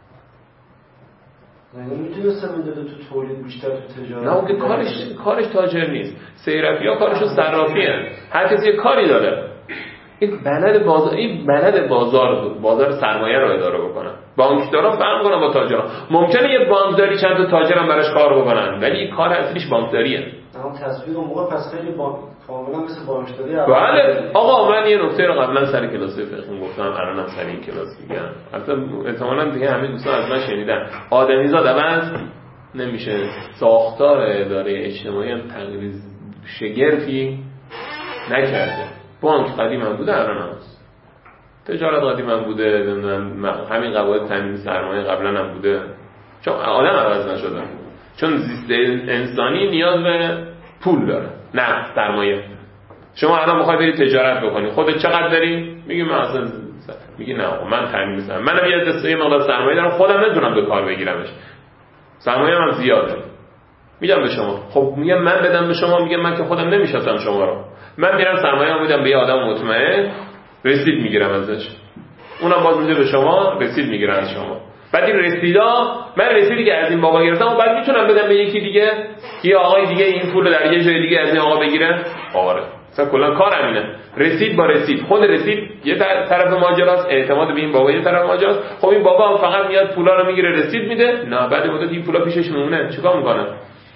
نه میتونسته میداده تو تولید بیشتر تو تجارت. نه اون کارش کارش تاجر نیست. صرافی‌ها کارشون صرافیه. هر کسی یه کاری داره. این بلد بازار، این بلد بازار بازار سرمایه رو اداره بکنه. بانکدارا فرق کنن با تاجران. ممکنه یه بانکداری چند تا تاجر هم براش کار بکنن، ولی کار اصلیش بانکداریه. اما تصویر اون موقع پس خیلی بانک کاملا مثل بانکداری. بله آقا من یه نکته رو قبلا سر کلاس فقه گفتم، الانم سر این کلاس میگم. البته احتمالاً دیگه همه دوستان از من شنیدن. آدمیزاد عوض نمیشه. ساختار اداره اجتماعی هم تغییر شگرفی نکرده. بانک قدیم هم بوده، الان هم هست. تجارت قدیم هم بوده، همین قواعد تامین سرمایه قبلا هم بوده. چون آدم عوض نشده، چون زیست انسانی نیاز به پول داره، نه سرمایه. شما الان میخوای بری تجارت بکنی، خودت چقدر داری؟ میگی من اصلا میگی نه من تامین میسرم، منم یه دسته مقدار سرمایه دارم، خودم نمیتونم به کار بگیرمش، سرمایه من زیاده. میگم به شما خب میگم من بدم به شما، میگم من که خودم نمیشناسم شما رو، من میرم سرمایه میدم به یه آدم مطمئن، رسید میگیرم ازش، اونم باز میده به شما، رسید میگیرم از شما. بعد این رسیدا، من رسیدی که از این بابا گرفتم و بعد میتونم بدم به یکی دیگه، یه آقای دیگه این پول رو در یه جای دیگه از این آقا بگیره. آره مثلا کلا کار همینه، رسید با رسید. خود رسید یه طرف ماجراست، اعتماد به این بابا یه طرف ماجراست. خب این بابا هم فقط میاد پولا رو میگیره رسید میده، نه بعد مدت این پولا پیشش میمونه، چیکار میکنه؟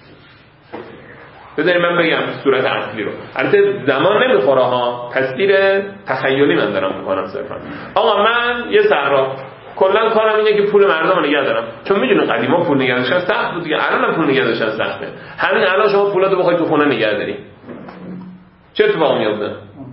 بذارید من بگم صورت اصلی رو. البته زمان نمیخوره ها، تصویر تخیلی من دارم میکنم صرفا. آقا من یه صراف، کلا کارم اینه که پول مردم رو نگه دارم، چون میدونه قدیما پول نگه داشتن سخت بود دیگه، الانم پول نگه داشتن سخته. همین الان شما پولاتو بخوای تو خونه نگه داری، چه اتفاقی میفته؟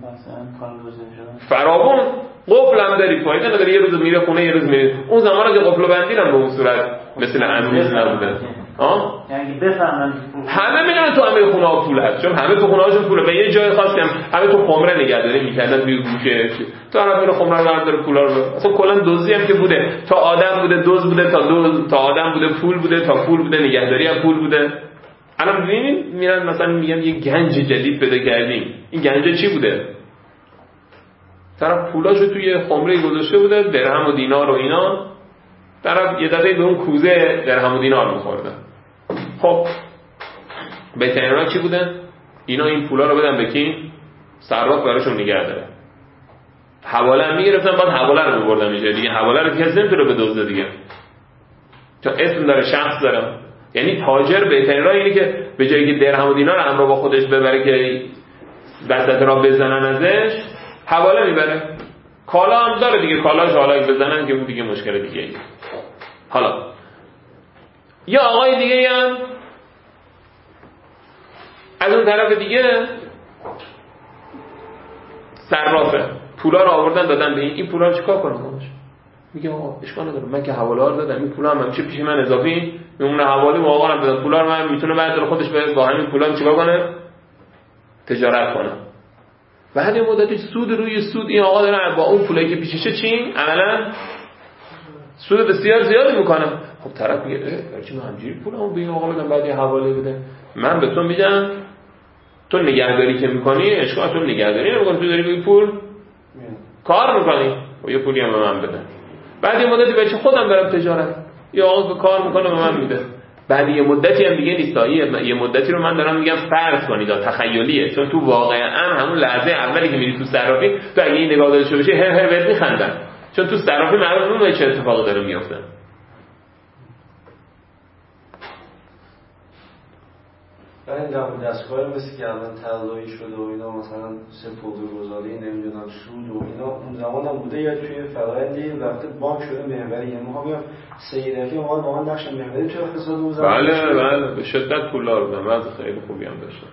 فراوون قفل هم داری، فایده نداره، یه روز میره خونه یه روز میره. اون زمانا که قفل بندیدن به اون صورت مثل امروز نبوده. ها یعنی بفهمن همه میدونن تو همه خونه ها پول هست، چون همه تو خونه هاشون پوله. به یه جای خاصی هم همه تو خمره نگهداری میکردن توی گوشه، تو طرف میره خمره رو برداره پولا رو. اصلا کلا دزدی هم که بوده، تا آدم بوده دزد بوده، تا دزد تا آدم بوده پول بوده، تا پول بوده نگهداری هم پول بوده. الان میبینید میرن مثلا میگن یه گنج جدید پیدا کردیم، این گنج چی بوده؟ طرف پولاشو توی خمره گذاشته بوده، درهم و دینار و اینا، طرف یه دفعه به اون کوزه درهم و دینار میخورده. خب بهترینا چی بوده؟ اینا این پولا رو بدن به کی؟ صراف براشون نگه داره. حواله هم میگرفتن، بعد حواله رو میبردن میشه دیگه. حواله رو کسی نمیتونه بدزده دیگه، چون اسم داره، شخص داره. یعنی تاجر بهترین راه اینه که به جایی که درهم و دینار همراه با خودش ببره که وسط را بزنن ازش، حواله میبره. کالا هم داره دیگه، کالاش حالا بزنن که اون دیگه مشکل دیگه ای. حالا یا آقای دیگه هم از اون طرف دیگه صرافه، پولا رو آوردن دادن به این این پولا رو چیکار کنم باهاش؟ میگه آقا اشکال نداره من که حواله رو دادم این پولا هم همیشه پیش من اضافی میمونه حواله و آقا هم بدن پولا رو من میتونه بعد خودش با همین پولا چیکار کنه تجارت کنه. بعد یه مدتی سود روی سود این آقا داره با اون پولی که پیششه چی عملا سود بسیار زیادی میکنه. خب طرف میگه برچی من همجوری پولمو به این آقا بدم بعد یه حواله بده من به تو میدم تو نگهداری که میکنی اشکال تو نگهداری نمیکنی تو داری به پول کار میکنی و یه پولی هم به من بده. بعد یه مدتی بچه خودم برم تجارت یا آقا که کار میکنه به من میده. بعد یه مدتی هم دیگه نیست یه مدتی رو من دارم میگم فرض کنید تخیلیه چون تو واقعا همون لحظه اولی که میری تو صرافی تو اگه این نگاه داشته باشی هر هر بهت میخندن چون تو صرافی معلومه اون چه اتفاقی داره میفته. این دم دستگاه مثل که الان طراحی شده و اینا مثلا سپرده‌گذاری نمیدونم سود و اینا اون زمان هم بوده یا توی فرآیندی وقتی بانک شده محوری یعنی ما میگم سیدکی ما با اون نقش محوری توی اقتصاد اون زمان بله بله به شدت پولدار بودن وضع خیلی خوبی هم داشتن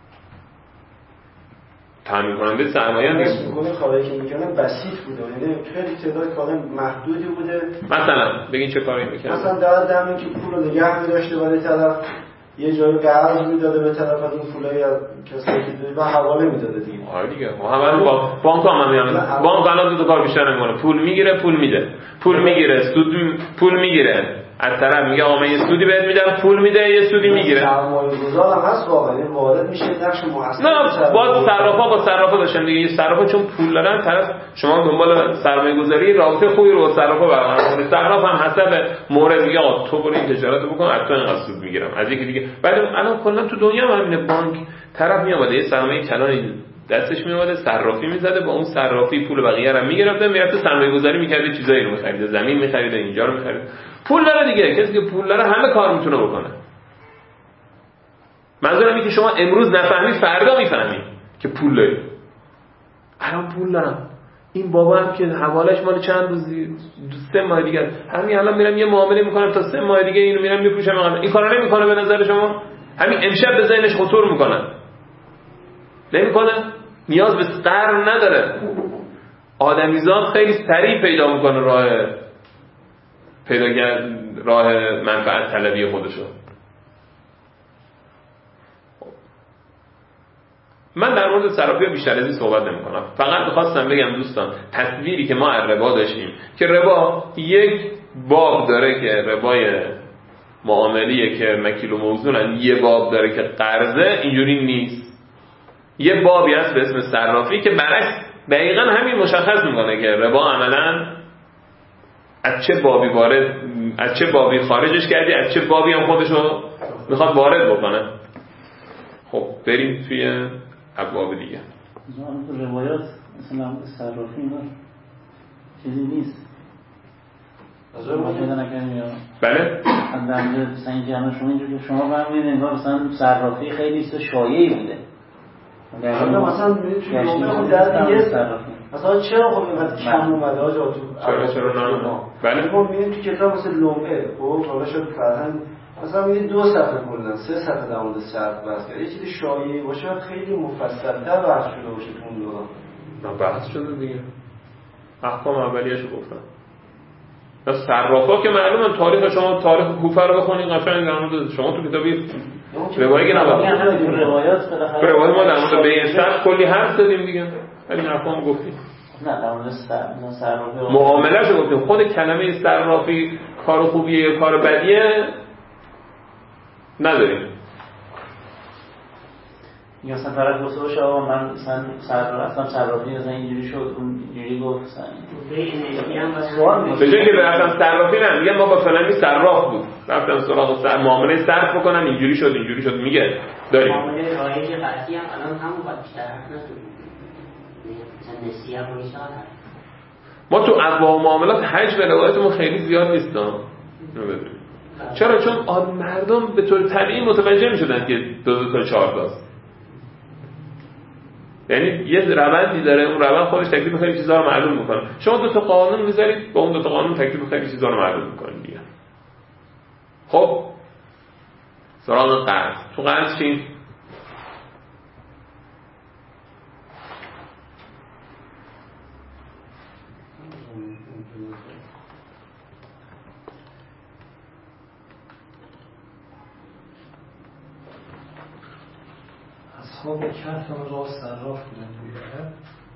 تامین کننده سرمایه نیست میگه کاری که میکنن بسیط بوده یعنی خیلی تعداد کار محدودی بوده. مثلا بگین چه کاری میکنن مثلا در دم که پول رو نگه می‌داشته ولی طرف یه جایی قرض میداده به طرف از اون پولای کسایی که داره و حواله میداده دیگه. آره دیگه ما هم با بانک هم میگن بانک الان دو تا کار بیشتر نمیکنه پول میگیره پول میده پول میگیره سود پول میگیره از طرف میگه آقا من یه سودی بهت میدم پول میده یه سودی میگیره. سرمایه‌گذار هم هست واقعا وارد میشه نقش مؤثر نه با صرافا با صرافا داشتن دیگه یه صرافا چون پول دارن طرف شما دنبال سرمایه‌گذاری رابطه خوبی رو با صرافا برقرار کنید صراف هم حسب مورد میگه آقا تو برو این تجارت رو بکن از تو اینقدر سود میگیرم از یکی دیگه. بعد الان کلا تو دنیا هم همینه بانک طرف میاد یه سرمایه کلانی دستش میومده صرافی میزده با اون صرافی پول بقیه رو میگرفته میرفته سرمایه‌گذاری میکرده چیزایی رو می‌خرید زمین می‌خرید اینجا رو می‌خرید پول داره دیگه کسی که پول داره همه کار میتونه بکنه. منظورم اینه که شما امروز نفهمید فردا میفهمید که پول دارید. الان پول دارم این بابا هم که حوالش مال چند روزی سه ماه دیگه همین الان میرم یه معامله میکنم تا سه ماه دیگه اینو میرم میفروشم این کارا نمیکنه به نظر شما همین امشب به ذهنش خطور میکنه نمیکنه نیاز به قرض نداره آدمیزاد خیلی سریع پیدا میکنه راه پیدا راه منفعت طلبی خودشو. من در مورد صرافی بیشتر از این صحبت نمی کنم فقط می‌خواستم بگم دوستان تصویری که ما از ربا داشتیم که ربا یک باب داره که ربای معاملیه که مکیل و موزونن یه باب داره که قرضه اینجوری نیست یه بابی هست به اسم صرافی که برعکس دقیقا همین مشخص میکنه که ربا عملاً از چه بابی وارد از چه بابی خارجش کردی از چه بابی هم خودشو میخواد وارد بکنه. خب بریم توی ابواب دیگه. تو روایات مثلا صرافی اینا چیزی نیست از اون پیدا نکنیم یا بله در مورد مثلا این جمع شما اینجور که شما برمیدید انگار مثلا صرافی خیلی است شایعی بوده حالا مثلا می‌بینید توی جمعه در دیگه مثلا چرا خب اینقدر کم اومده آجا تو چرا چرا نه بله ما می‌بینیم تو کتاب مثل لومه خب حالا شد فرهنگ مثلا می‌بینید دو صفحه کلا سه صفحه در مورد صرف بحث کرده یه چیزی شایعی باشه خیلی مفصل‌تر بحث شده باشه تو اون دوران بحث شده دیگه احکام اولیه‌شو گفتم. پس صرافا که معلومه تاریخ شما تاریخ کوفه رو بخونید قشنگ در مورد شما تو کتابی روایی که نبود روایات بالاخره روایات ما در مورد بیع صرف کلی حرف زدیم دیگه ولی احکام گفتیم نه در مورد صرافی معامله‌شو گفتیم خود کلمه صرافی کار خوبیه یا کار بدیه نداریم یا مثلا طرف گفته باشه آقا من مثلا صرافی اصلا صرافی مثلا اینجوری شد اون اینجوری گفت مثلا به جای که رفتم صرافی نه میگم ما با فلانی صراف بود رفتم سراغ صرف معامله صرف بکنم اینجوری شد اینجوری شد میگه داریم معامله رایج قطعی هم الان همون باید بیشتر حرف نزنیم مثلا نسیه هم میشه ما تو ابواب معاملات حجم روایتمون خیلی زیاد نیست ها چرا چون آد مردم به طور طبیعی متوجه میشدن که دو دو تا چهار تاست یعنی یه روندی داره اون روند خودش تکلیف خیلی چیزا رو معلوم میکنه شما دو تا قانون میذارید با اون دو تا قانون تکلیف خیلی چیزا رو معلوم میکنید دیگه. خب سراغ قرض تو قرض چی اصحاب کهف هم راه صراف بودن توی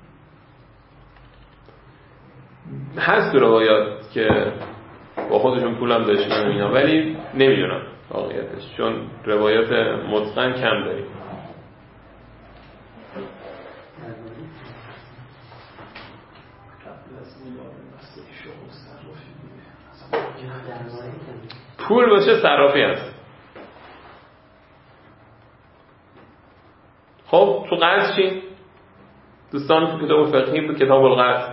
هست تو روایات که با خودشون پولم داشتن اینا، ولی نمیدونم واقعیتش، چون روایات متقن کم داریم. پول باشه صرافی هست. خب تو قرض چی؟ دوستان تو کتاب فقهی بود کتاب القرض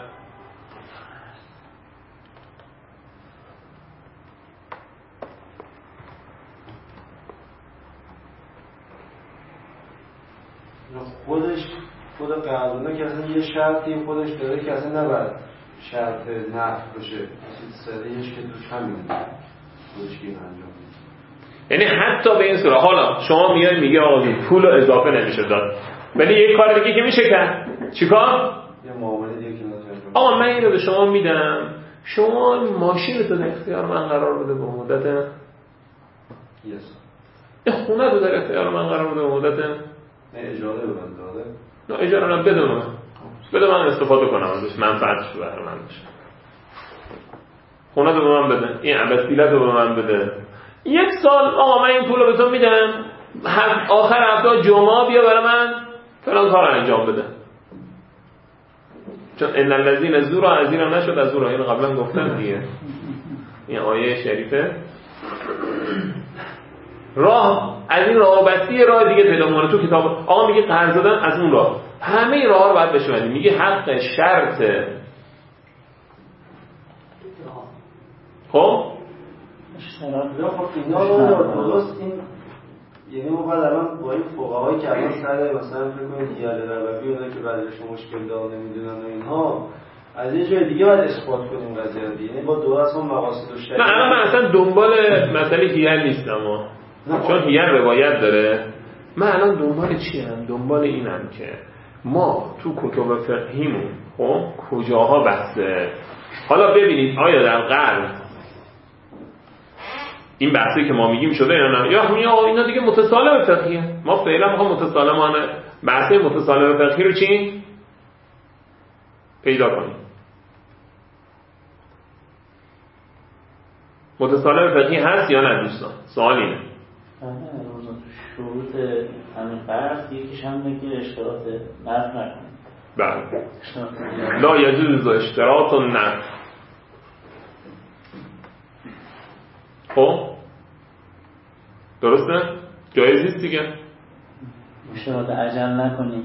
خودش خود قرارداد که اصلا یه شرطی خودش داره که اصلا نباید شرط نفت باشه، سریعش که توش همین مشکل انجام میده. یعنی حتی به این صورت حالا شما میای میگه آقا پول اضافه نمیشه داد، ولی یه کار دیگه که میشه کرد چیکار؟ یه معامله دیگه که نمیشه. آقا من اینو به شما میدم، شما ماشینتو در اختیار من قرار بده به مدت یس. این خونه رو در اختیار من قرار بده به مدت نه اجاره به من داده. نه اجاره نه بده من. بده من استفاده کنم ازش، منفعتش رو بهره من بشه. خونه رو به من بده، این وسیله رو به من بده. یک سال آقا من این پول رو به تو میدم، آخر هفته جمعه بیا برای من فلان کار انجام بده. چون ان الذين زورا ازیرا نشد از زورا، اینو قبلا گفتم دیگه. این آیه شریفه راه از این راه بستی راه دیگه پیدا می‌کنه تو کتاب. آقا میگه قرض دادن از اون راه، همه راه رو باید بشونید. میگه حق شرط. خب نه خب اینا درست این، یعنی ما بعد الان با این فقهایی که الان سر مثلا فکر کنید دیال ربوی اونه که بعضیشون مشکل دار نمیدونن و اینها، از یه جای دیگه باید اثبات کنیم قضیه رو، یعنی با دو از هم مقاصد و شریعت. نه الان من اصلا دنبال مسئله هیئت نیستم، چون هیئت روایت داره. من الان دنبال چی ام؟ دنبال اینم که ما تو کتب فقهیمون خب کجاها بحثه. حالا ببینید آیا در قرض این بحثی که ما میگیم شده یا نه، یا یا اینا دیگه متسالم فقهیه. ما فعلا میخوام متسالمانه بحث متسالم فقهی رو چی پیدا کنیم. متسالم فقهی هست یا نه دوستان؟ سوال اینه. شروط همین قرض یکیش همونه که اشتراط نفت نکنیم. بله. لا یجوز اشتراط النفت. خب درسته؟ جایز نیست دیگه. اشتراط اجل نکنیم.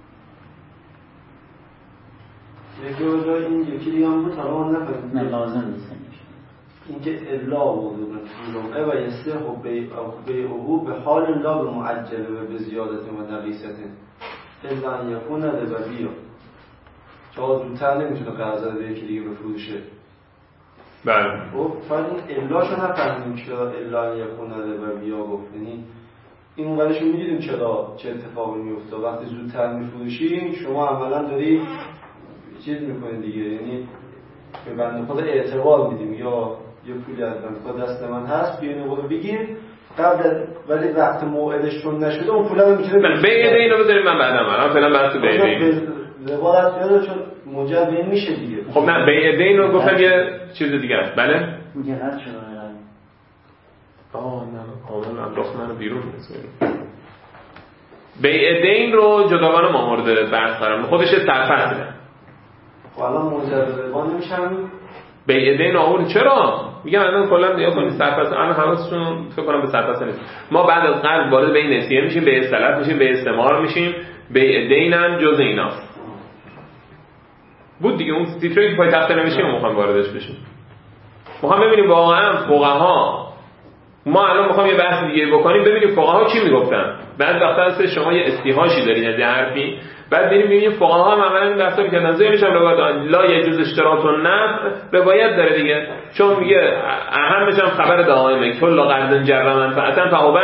یکی رو جای این یکی دیگه هم بود حالا من نفهمید. نه لازم نیست این که الا آورده جمعه و یسته حبه او به حال لا به معجله و به زیادت و نقیصت الا ان یکون ربویا. چرا زودتر نمیتونه قرض به یکی دیگه بفروشه. بله. خب فقط این الاشو نفهمیم چرا الا ان یکون ربویا گفت. یعنی این اونورش میدیدیم چرا چه اتفاقی میفته وقتی زودتر میفروشی، شما عملا داری چیز میکنید دیگه، یعنی به بنده خدا اعتبار میدیم یا یه پولی از بنده خدا دست من هست بیا اینو برو بگیر قبل، ولی وقت موعدش چون نشده اون پولا رو میتونه بیع دین رو بذاریم من بعدم الان فعلا بحث بیع دین روایت بیاد چون موجب این میشه دیگه. خب نه بیع دین رو گفتم یه چیز دیگه است. بله میگه رد شده الان. آه نه کاملا انداخت منو بیرون میذارم. بیع دین رو جداگانه ما مورد بحث قرار میدیم، خودش سرفصله. خب الان موجب ربا نمیشن بیع دین آورد. چرا میگم الان کلا نیا کنید سرفصل الان حواسشون فکر کنم به سرفصل نیست. ما بعد از قرض وارد به نسیه میشیم، به سلف میشیم، به استثمار میشیم، بیع دین هم جز ایناست. بود دیگه اون تیتری که پای تخت نمیشیم ما میخوایم واردش بشیم. میخوام ببینیم واقعا فقها، ما الان میخوام یه بحث دیگه بکنیم ببینیم فقها چی میگفتن. بعد وقتا هست شما یه استیحاشی دارین از یه حرفی، بعد بریم ببینیم فقها هم عملا این بحثا رو کردن. ذهنش هم روایت لا یجوز اشتراط النفع روایت داره دیگه، چون میگه اهمش هم خبر دائمه کل قرض جر منفعتا فهو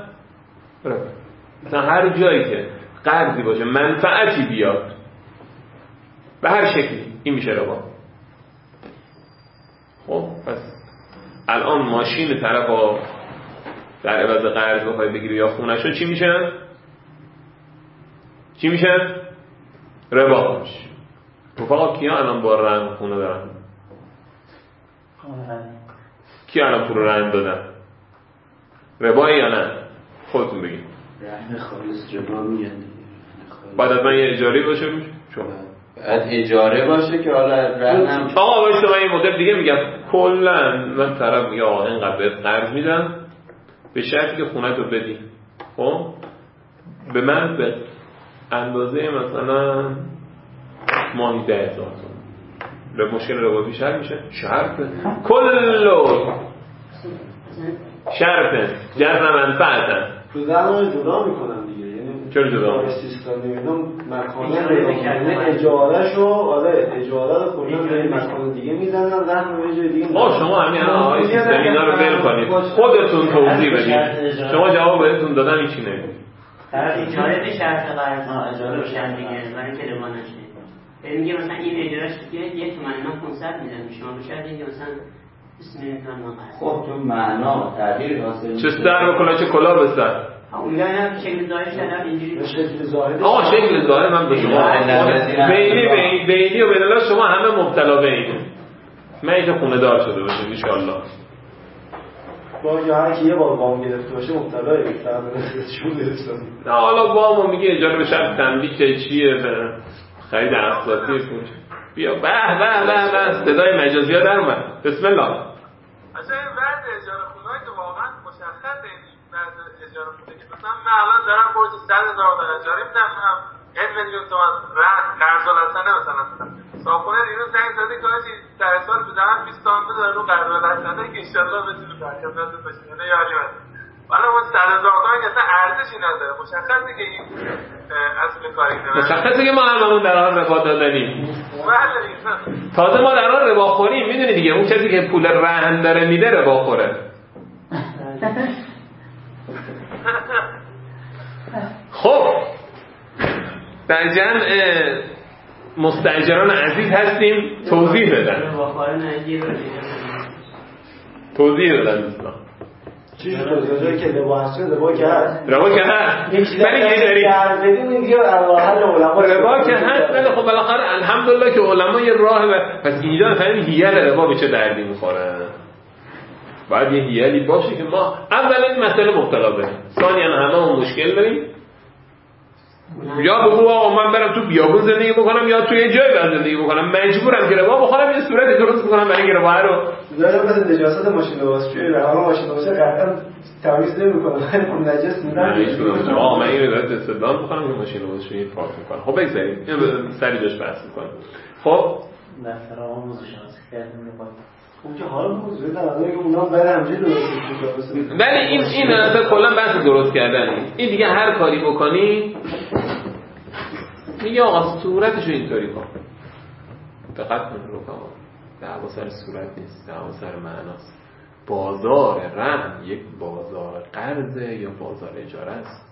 مثلا هر جایی که قرضی باشه منفعتی بیاد به هر شکلی این میشه ربا. خب پس الان ماشین طرفا در عوض قرض بخوای بگیری یا خونه‌شو چی میشه؟ چی میشه؟ ربا میشه. رفقا کیا الان با رهن خونه دارن؟ کیا الان پول رهن دادن؟ ربایی یا نه؟ خودتون بگید. رهن خالص ربا میگن. بعد از من یه اجاره باشه میشه؟ شما بعد اجاره باشه که حالا رهن. آقا واسه من یه مدل دیگه میگم. کلا من طرف میگه آقا اینقدر بهت قرض میدم به شرطی که خونه تو بدی. خب به من به اندازه مثلا ماهی ده هزار تومان به مشکل ربا بیشتر میشه. شرطه کلو شرطه جزم منفعتن تو زمان جدا میکنم دیگه. یعنی چرا جدا؟ سیستانی اینا مکانه اجاره شو آره اجاره رو کلا به مکان دیگه میزنن زحمه به جای دیگه. آه شما همین آقای سیستمی اینا رو ول کنید خودتون توضیح بدید. شما جواب بهتون دادن هیچی نمیدید. اجاره به شرط قرض اجاره به شرط دیگه برای که ربا نشه. میگه مثلا این اجارهش دیگه یک تومن من پانصد میدم شما به شرط اینکه مثلا بسم الله ما قرض. خب تو معنا تغییر حاصل چه سر بکنه چه کلا بستر. اونجا هم شکل ظاهرش دارن اینجوری به شکل ظاهر. آقا شکل ظاهر من به شما بیلی بیلی بیلی و بیلی شما همه مبتلا به اینه. من اینجا خونه دار شده باشم ان شاء الله. با هر کی یه بار وام گرفته باشه مبتلا به شون گرفتن. نه حالا وامو میگه اجاره به شرط تملیک چیه خرید اقساطی پول. بیا به به به به صدای مجازی ها در اومد. بسم الله. اصلا این وضع اجاره خونه‌ای که واقعا مشخصه این وضع اجاره خونه که مثلا من الان دارم برج صد هزار تومان اجاره میدم هم یک میلیون تومان رهن قرض الحسنه مثلا صاحبخونه اینو زنگ زده که آجی در سال بدهم بیست تومان بذار رو قرض الحسنه که ان شاء الله بتونی در خدمتت باشی. یعنی عالی بود. حالا اون صد هزار تومان که اصلا ارزشی نداره. مشخصه که این اصل کاری داره. مشخصه که ما هممون در حال ربا دادنیم. تازه ما در حال ربا خوریم. میدونی دیگه اون کسی که پول رهن داره میده ربا خوره. خب در جمع مستاجران عزیز هستیم. توضیح بدن توضیح بدن دوستان چیزی توضیح که ربا هست ربا که هست ربا که هست ولی یه داری ربا که هست ولی خب بالاخره الحمدلله که علما یه راه و پس اینجا فهمید هیئل ربا به چه دردی میخوره. باید یه هیئلی باشه که ما اولا این مسئله مبتلا بریم ثانیا همه اون مشکل داریم. یا بگو آقا من برم تو بیابون زندگی بکنم یا توی جای بعد زندگی بکنم مجبورم که ربا بخورم یه صورت درست بکنم برای اینکه ربا رو دارم مثلا نجاست ماشین لباسشویی و همه ماشین لباسشویی قطعا تمیز نمی‌کنه ولی خب نجس میدن. آقا من اینو دارم استدلال می‌کنم که ماشین لباسشویی پاک می‌کنه. خب بگذاریم اینو سری داش بحث می‌کنیم. خب مثلا اون موضوع شناسی کردیم می‌خوام اون که حالا موضوع نداره که اونا برای همجوری درست میشه. ولی این این اصلا کلا بحث درست کردن این دیگه هر کاری بکنی میگه آقا صورتشو اینطوری کن. دقت کن رفقا دعوا سر صورت نیست دعوا سر معناست. بازار رهن یک بازار قرضه یا بازار اجاره است.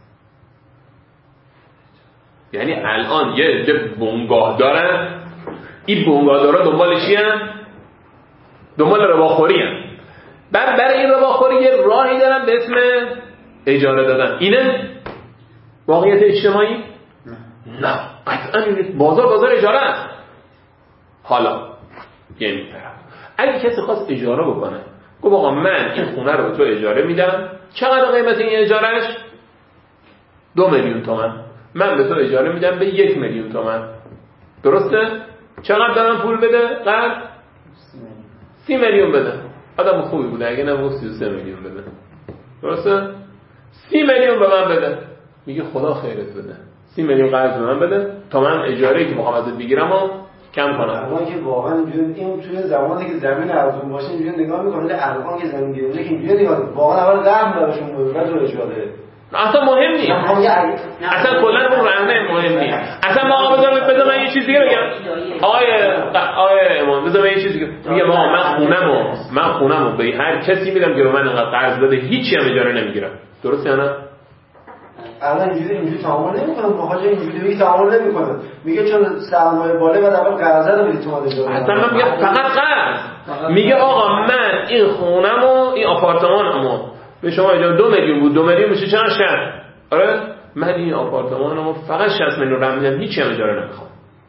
یعنی الان یه عده بنگاه دارن این بنگاه دارا دنبال چی هن؟ دنبال رباخوری هن. بعد برای این رباخوری یه راهی دارن به اسم اجاره دادن. اینه واقعیت اجتماعی؟ نه قطعا این بازار بازار اجاره است. حالا یه این طرف اگه کسی خواست اجاره بکنه گفت آقا من این خونه رو به تو اجاره میدم چقدر قیمت این اجارهش؟ دو میلیون تومان. من به تو اجاره میدم به یک میلیون تومان. درسته؟ چقدر دارم پول بده؟ قرض؟ سی میلیون بده. آدم خوبی بوده اگه نمیگفت سی و سه میلیون بده. درسته؟ سی میلیون به من بده. میگه خدا خیرت بده. سی میلیون قرض به من بده تا من اجاره‌ای که میخوام ازت بگیرم و کم کنم. الان که واقعا اینجوری این توی زمانی که زمین ارزون باشه اینجوری نگاه میکنه الان که زمین گرونه که اینجوری نگاه واقعا اول رحم براشون بود بعد رو اجاره. اصلا مهم نیست. اصلا کلا اون رهنه مهم نیست. اصلا ما بذار بذار من یه چیزی بگم. آقای آقای امام بذار من یه چیزی بگم. میگم آقا من خونمو من خونمو به هر کسی میدم که به من انقدر قرض بده هیچی هم اجاره نمیگیرم. درسته یا نه؟ الان اینجوری اینجوری تعامل نمی‌کنه با حاجی اینجوری میگه تعامل نمی‌کنه. میگه چون سرمایه بالا بعد اول قرض رو میدی تو اجاره. اصلا من میگم فقط قرض. میگه آقا من این خونمو این آپارتمانمو به شما اجاره دو میلیون بود. دو میلیون میشه چند شهر؟ آره من این آپارتمانمو فقط شصت میلیون رم میدم، هیچ هم اجاره نمیخوام.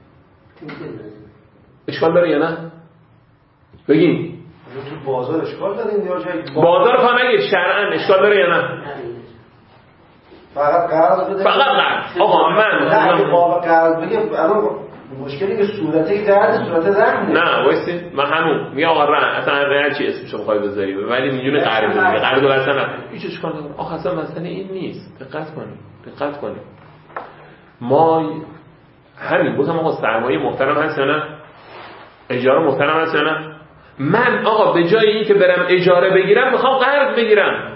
اشکال داره یا نه؟ بگین. تو بازار اشکال داره یا جای بازار رو نگید، شرعاً اشکال داره یا نه؟ فقط قرض بده. فقط قرض. آقا من نه اگه بابا قرض بگه الان مشکلی که صورتی درد صورت رحم نه وایسی من همون میگم آقا رحم اصلا هر چی اسمشو بخوای بذاری ولی میدونه قرض دیگه قرض اصلا هیچ اشکال نداره. آخه اصلا مسئله این نیست. دقت کنید دقت کنید ما همین گفتم آقا سرمایه محترم هست یا نه؟ اجاره محترم هست یا نه؟ من آقا به جای این که برم اجاره بگیرم میخوام قرض بگیرم.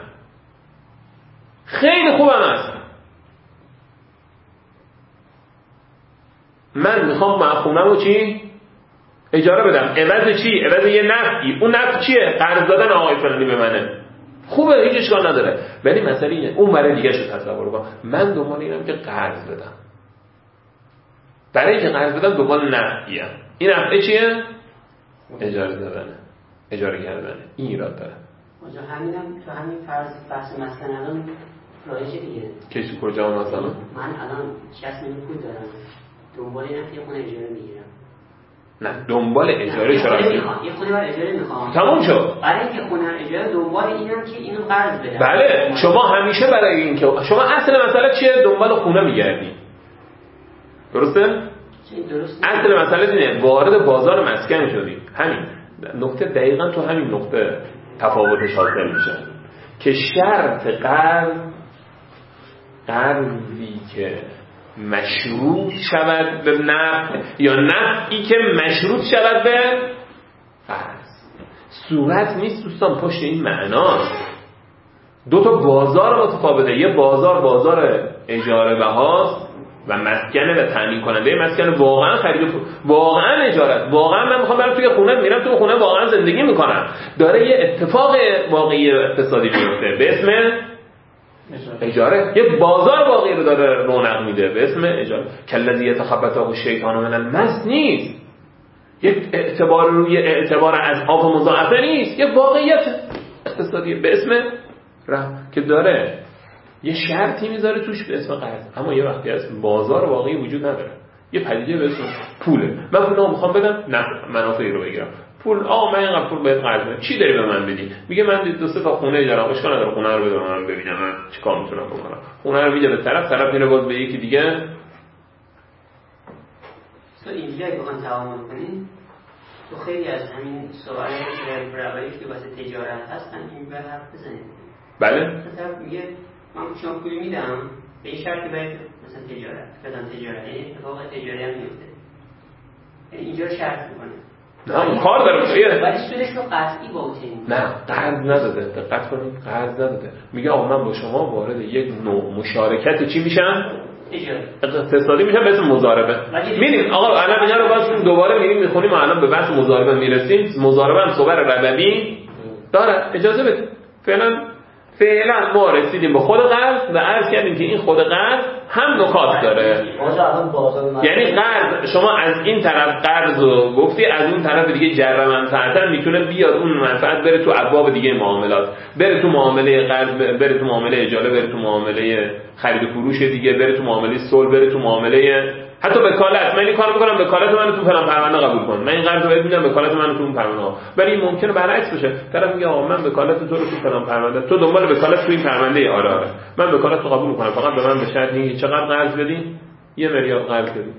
خیلی خوبم است. من میخوام خونه‌مو چی؟ اجاره بدم. عوض چی؟ عوض یه نفعی. اون نفع چیه؟ قرض دادن آقای فلانی به منه. خوبه هیچ اشکال نداره. ولی مسئله اینه اون برای دیگه شو تصور کن. من دنبال اینم که قرض بدم. برای اینکه قرض بدم دنبال نفعیم. این نفع چیه؟ اجاره دادنه. اجاره کردنه. این ایراد داره. آجا همینم تو همین فرض بحث مسکن الان رایجه دیگه. کسی کجا مثلا؟ من الان شصت میلیون پول دارم. دنبال اینم که خونه اجاره میگیرم. نه دنبال اجاره چرا میخوام؟ یه خونه برای اجاره میخوام. تموم شد. برای اینکه خونه اجاره دنبال اینم که اینو قرض بدم. بله شما همیشه برای این که شما اصل مسئله چیه؟ دنبال خونه میگردی. درسته؟ درست. اصل مسئله اینه وارد بازار مسکن شدی. همین نقطه دقیقاً تو همین نقطه تفاوتش حاصل میشه که شرط قرض قرضی که مشروط شود به نفع یا نفعی که مشروط شود به قرض. صورت نیست دوستان پشت این معناست. دو تا بازار متفاوته. یه بازار بازار اجاره بهاست و مسکن و تامین کننده مسکن واقعا خرید واقعا اجاره، واقعا من میخوام برم توی خونه میرم تو خونه واقعا زندگی میکنم، داره یه اتفاق واقعی اقتصادی میفته به اسم اجاره. یه بازار واقعی رو داره رونق میده به اسم اجاره. کلذی یتخبطه الشیطان من المس نیست، یک اعتبار روی اعتبار از آب مضاعفه نیست، یه واقعیت اقتصادی به اسم رحم که داره یه شرطی میذاره توش به اسم قرض. اما یه وقتی هست بازار واقعی وجود نداره، یه پدیده به اسم پوله. من پولمو میخوام بدم، نه منافعی رو بگیرم. پول آ من اینقدر پول بهت قرض میدم، چی داری به من بدی؟ میگه من دو سه تا خونه اجاره ام، اشکال نداره خونه رو بده من ببینم من چیکار میتونم بکنم. خونه رو میده به طرف، طرف میره باز به یکی دیگه. تو اینجا بخوام تعامل کنی تو خیلی از همین سوالات روایی که واسه تجارت هستن این به حرف بزنید. بله مثلا میگه من شما پول میدم به این شرطی باید مثلا تجارت کردن تجارت یعنی اتفاق تجاری هم میفته، یعنی اینجا رو شرط میکنه. نه اون کار داره میشه ولی سودش رو قطعی باطنی نه قرض نداده. دقت کنید قرض نداده. میگه آقا من با شما وارد یک نوع مشارکت چی میشم؟ اقتصادی میشم به اسم مضاربه. میریم آقا الان اینا رو باز دوباره میریم میخونیم و الان به بحث مضاربه میرسیم. مضاربه هم صور ربوی داره. اجازه بدید فعلا فعلا ما رسیدیم به خود قرض و عرض کردیم که این خود قرض هم نکات داره. یعنی قرض شما از این طرف قرض رو گفتی، از اون طرف دیگه جر منفعتا میتونه بیاد اون منفعت بره تو ابواب دیگه معاملات، بره تو معامله قرض، بره تو معامله اجاره، بره تو معامله خرید و فروش دیگه، بره تو معامله صلح، بره تو معامله حتی وکالت. من این کارو میکنم وکالت منو تو فلان پرونده قبول کن، من این قرض رو بهت میدم وکالت منو تو اون پرونده ها. ولی ممکنه برعکس بشه، طرف میگه آقا من وکالت تو رو تو فلان پرونده، تو دنبال وکالت تو این پرونده آره آره من وکالت رو قبول میکنم، فقط به من به شرط اینکه چقدر قرض بدی؟ یه میلیارد قرض بدی.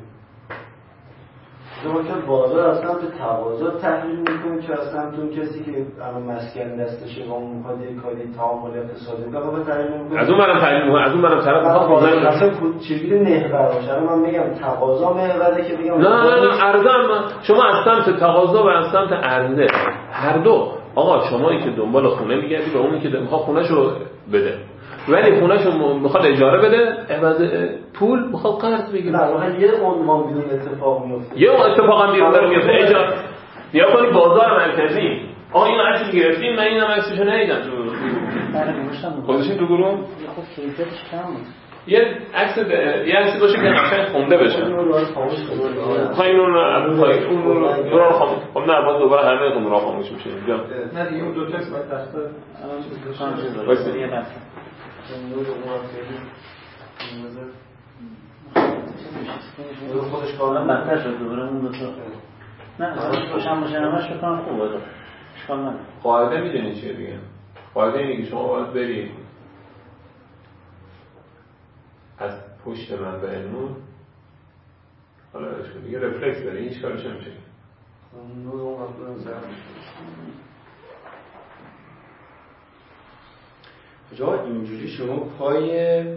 شما که بازار اصلا به تقاضا تحلیل میکنید که اصلا تو کسی که الان مسکن دستشه و اون میخواد یه کاری تعامل اقتصادی کنه واقعا تحلیل میکنه. از اون برام تحلیل میکنه، از اون برام طرف میخواد بازار اصلا چجوری محور باشه. من میگم تقاضا محوره که بگم نه نه نه عرضه هم شما از سمت تقاضا و از سمت عرضه هر دو. آقا شمایی که دنبال خونه میگردی و اونی که میخواد خونه‌شو بده ولی خونه‌شو میخواد اجاره بده، عوض پول میخواد قرض بگیره. نه واقعا یه عنوان بیرون اتفاق میفته، یه اتفاقا بیرون داره میفته. اجاره یا کنی بازار مرکزی آقا اینو عکس گرفتین، من اینم عکسشو ندیدم تو خودشون تو گروه خب کیفیتش کم بود. یه عکس یه عکس باشه که قشنگ خونده بشه. پایین اون پایین اون رو رو خاموش. خب نه باز دوباره همه اون رو خاموش میشه. نه دیگه اون دو تا اسم تخته الان یه بحث خودش کاملا بدتر شد دوباره اون دو تا نه روشن باشه همش بکنم خوبه اشکال نداره. قاعده میدونی چیه دیگه؟ قاعده اینه که شما باید برید از پشت منبع نور، حالا اشکال دیگه رفلکس داره، این کارش نمیشه. نور اون قبلا زرد جا اینجوری شما پای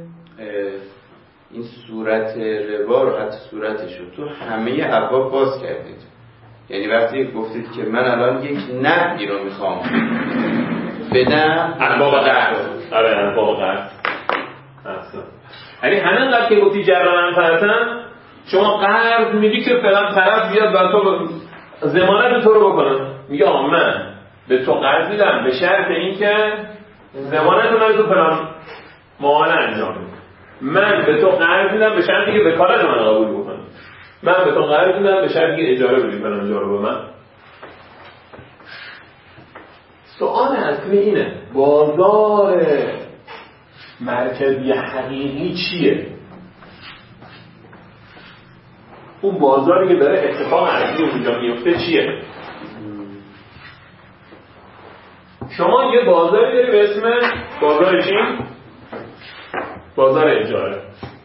این صورت ربا رو، حتی صورتش رو تو همه ابواب باز کردید. یعنی وقتی گفتید که من الان یک نقدی رو میخوام بدم، ابواب قرض، آره ابواب قرض اصلا یعنی همین قد که گفتی جرا منفعتن، شما قرض میدی که فلان طرف بیاد بر تو ضمانت تو رو بکنه. میگه آقا من به تو قرض میدم به شرط اینکه ضمانت من تو فلان معامله انجام بدی. من به تو قرض میدم به شرطی که وکالت من قبول بکنی. من به تو قرض میدم به شرطی که اجاره بدی فلان جا رو به من. سوال اصلی اینه بازار مرکزی حقیقی چیه؟ اون بازاری که داره اتفاق اصلی اونجا میفته چیه؟ شما یه بازاری داری به اسم بازار چی؟ بازار اجاره.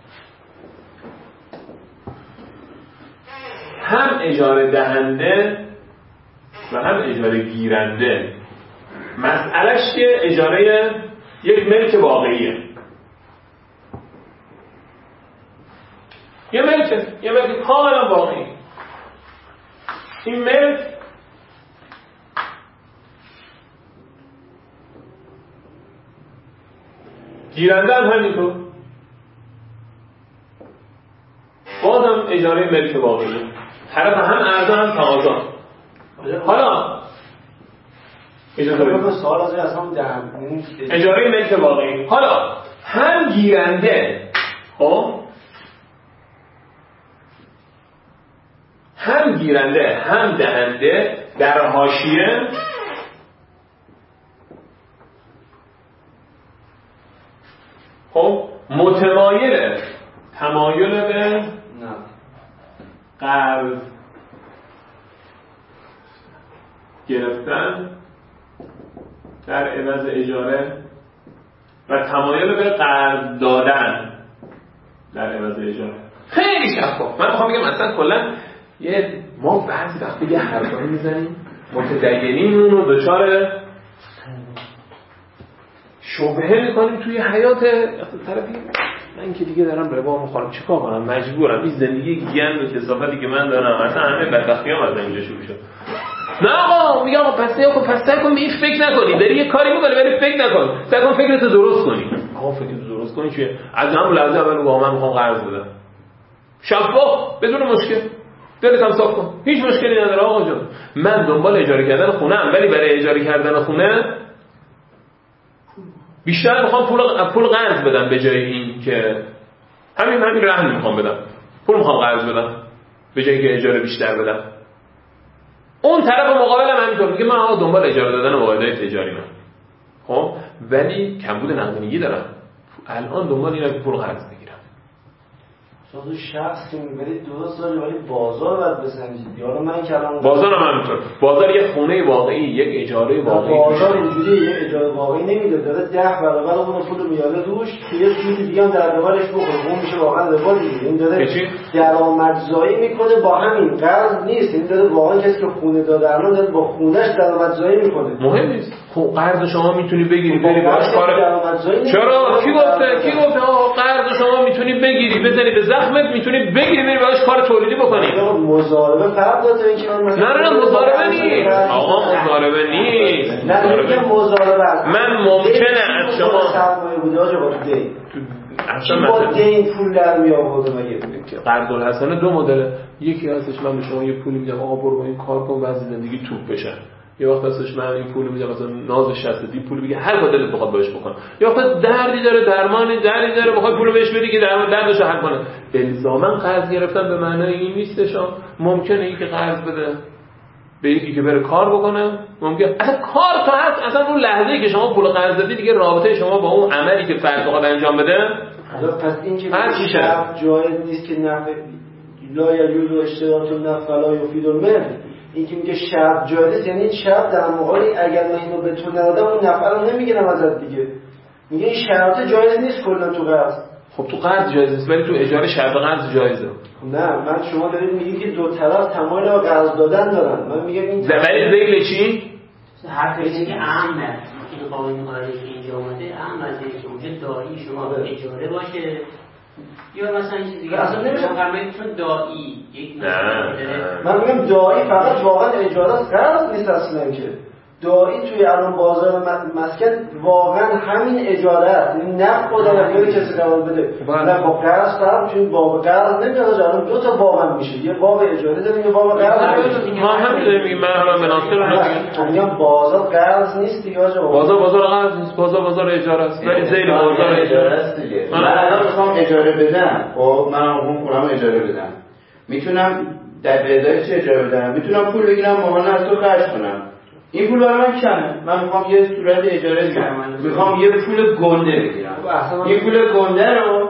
هم اجاره دهنده و هم اجاره گیرنده مسئلهش که اجاره یک ملک واقعیه. یه ملک یه ملک کاملا واقعی. این ملک گیرنده هم همینطور، بازم اجاره ملک واقعیه. طرف هم عرضه هم تقاضا. حالا اجاره سوال از اصلا دهم اجاره ملک واقعی. حالا هم گیرنده خب هم گیرنده هم دهنده در حاشیه خب متمایل تمایل به قرض گرفتن در عوض اجاره و تمایل به قرض دادن در عوض اجاره. خیلی شفاف. من میخوام بگم اصلا کلا یه ما بعضی وقت یه حرفایی میزنیم متدینین رو دچار شبهه میکنیم توی حیات طرفی. من که دیگه دارم ربا میخورم چیکار کنم؟ مجبورم. این زندگی گند و کثافتی که من دارم اصلا همه بدبختیام از اینجا شروع شد. نه آقا میگه آقا پس نکن پس نکن به این فکر نکنی، داری یه کاری میکنی ولی فکر نکن، سعی کن فکرتو درست کنی. آقا فکرتو درست کنی چیه؟ از همون لحظه اول میگم من میخوام قرض بدم. شفاف بدون مشکل. دلت هم صاف کن. هیچ مشکلی نداره آقا جان. من دنبال اجاره کردن خونه ام، ولی برای اجاره کردن خونه بیشتر میخوام پول پول قرض بدم به جای این که همین همین رهن میخوام بدم. پول میخوام قرض بدم به جای که اجاره بیشتر بدم. اون طرف مقابل هم همینطور میگه من آقا دنبال اجاره دادن واحدهای تجاری من. خب ولی کمبود نقدینگی دارم. الان دنبال اینه که پول قرض بگیرم. تو شخص که میبرید درست داری ولی بازار باید بسنجید. حالا من کلام بازار هم همینطور. بازار یه خونه واقعی، یک اجاره واقعی. بازار اینجوری یه اجاره واقعی نمیده، داره ده برابر اون پول میاره روش که یه چیزی دیگه هم در قبالش بخوره. اون میشه واقعا ربا دیگه. این داره درآمدزایی میکنه با همین قرض نیست. این داره واقعا کسی که خونه داده الان داره با خونه‌اش درآمدزایی میکنه. مهم نیست. خب قرض شما میتونی بگیری بری باهاش کار. چرا کی گفته کی گفته آقا قرض شما میتونی بگیری بزنی به زخمت، میتونی بگیری بری باهاش کار تولیدی بکنی. مضاربه فرق داره اینکه من نه نه مضاربه نیست آقا، مضاربه نیست. نه میگم مضاربه. من ممکنه از شما سرمایه بوده آجا با دی اصلا با دین پول در می آورده مگه؟ قرض الحسنه دو مدله. یکی هستش من به شما یه پولی میدم آقا برو با این کار کن بعضی زندگی توپ بشه. یه وقت هستش من این پول میدم مثلا ناز شصت دی پول بگه هر کار دلت بخواد باش بکن. یه وقت دردی داره درمانی دردی داره بخواد پولو بهش بدی که درد دردشو حل کنه. الزاما قرض گرفتن به معنای این نیستش. ممکنه یکی قرض بده به یکی که بره کار بکنه. ممکنه اصلا کار تا هست اصلا اون لحظه‌ای که شما پول قرض دادی دیگه رابطه شما با اون عملی که فرد بخواد انجام بده پس این که هر چی شرط جایز نیست که نفع لا یجوز و اشتراط النفع ولا یفید المثل، این که میگه شرط جایز یعنی شرط در موقعی اگر من اینو به تو ندادم اون نفع رو نمیگیرم ازت دیگه. میگه این شرط جایز نیست کلا تو قرض. خب تو قرض جایز نیست ولی تو اجاره شرط قرض جایزه. نه من شما دارید میگید که دو طرف تمایل به قرض دادن دارن، من میگم این ولی ذیل چی؟ هر کسی که اهم است این قانون مقرری که اینجا اومده اهم از اینه که اونجا دایی شما اجاره باشه یا مثلا چیزی دیگه اصلا نمیشه فرمایید چون دایی یک نه من میگم دایی فقط واقعا اجاره قرض نیست اصلا که دایی توی الان بازار مسکن واقعا همین اجاره است، این نقد خود در اختیار کسی قرار بده. نه با قرض فرق چون باب قرض نمیاد، الان دو تا باب هم میشه، یه باب اجاره داریم یه باب قرض. ما هم میگیم محرم مناصر میگم بازار قرض نیست دیگه آقا. بازار بازار قرض نیست، بازار بازار اجاره است. ولی ذیل بازار اجاره است دیگه. من الان میخوام اجاره بدم، خب من اون خونم اجاره بدم، میتونم در ازای چه اجاره بدم؟ میتونم پول بگیرم ماهانه از تو خرج کنم. این پول برای من کمه، من میخوام یه صورت اجاره بگیرم، میخوام یه پول گنده بگیرم. این پول گنده رو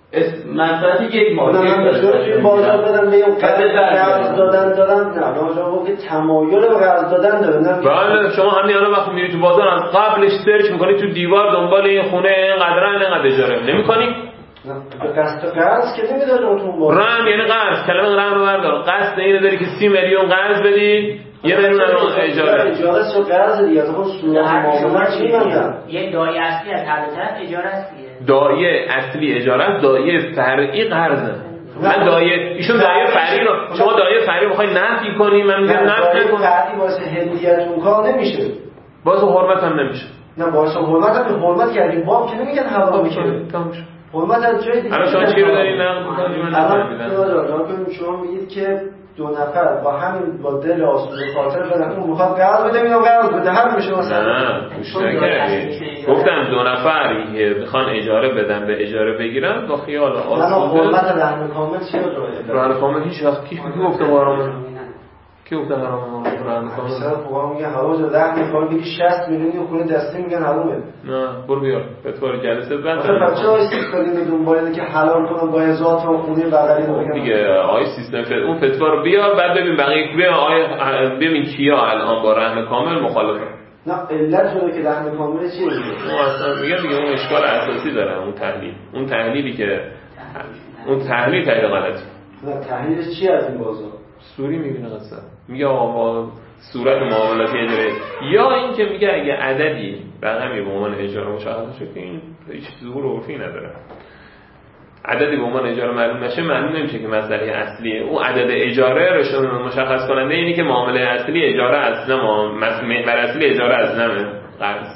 منفعت یک ماه توی بازار بدم به اون قرض دادن دارم. نه راجع به تمایل به قرض دادن دارم. بله شما همین الان وقتی میری تو بازار از قبلش سرچ میکنی تو دیوار دنبال این خونه اینقدر اینقدر اجاره نمیکنی؟ نه قسط قرض که نمیدادم تو بازار. رهن یعنی قرض، کلمه رهن رو بردار. قصد اینو داری که سی میلیون قرض بدی یه میلیون اجاره. اجاره سو قرض دیگه، اون صورت معامله چی میگن؟ یه دایی اصلی از هر طرف اجاره است دیگه. دایی اصلی اجاره است، دایی فرعی قرضه. من دایی ایشون دایی فرعی رو شما دایی فرعی میخوای نفی کنی، من میگم نفی نکن. فرعی واسه هدیه‌ت اون کار نمیشه. واسه حرمت هم نمیشه. نه واسه حرمت هم حرمت کردیم باب که نمیگن حرام میشه. حرمت از جای دیگه. الان شما چی رو دارین نقد می‌کنید؟ من الان شما میگید که دو نفر با همین با دل آسوده خاطر بدن اون میخواد قرض بده اینو قرض بده هم میشه مثلا. نه گوش نکردی گفتم دو نفری که میخوان اجاره بدن به اجاره بگیرن با خیال آسوده. نه حرمت رهن کامل چیه تو؟ رهن کامل هیچ وقت کی گفته حرامه؟ کی گفته حرامه رهن کامل؟ مثلا خوبا میگه حواج رهن کامل میگه شصت میلیون خونه دستی میگن حرامه. نه برو بیا فتوا جلسه بعد مثلا بچه‌ها استفاده دنبال اینه که حلال کنن با هزار تا خونه بغلی رو بگن دیگه. آی سیستم اون فتوا رو بیار بعد ببین بقیه ببین آی ببین کیا الان با رهن کامل مخالفه. نه علت رو که رهن کامل چیه؟ اون اصلا میگه دیگه اون اشکال اساسی داره اون تحلیل. اون تحلیلی که اون تحلیل تحلیل غلطی. نه تحلیلش چی از این بازار؟ سوری میبینه قصه میگه آقا صورت معاملاتی اجاره یا این که میگه اگه عددی رقمی به عنوان اجاره مشخص شه که این هیچ ظهور عرفی نداره، عددی به عنوان اجاره معلوم نشه معلوم نمیشه که مسئله اصلیه. اون عدد اجاره رو مشخص کننده اینی که معامله اصلی اجاره اصلا محور اصلی اجاره اصلا قرض.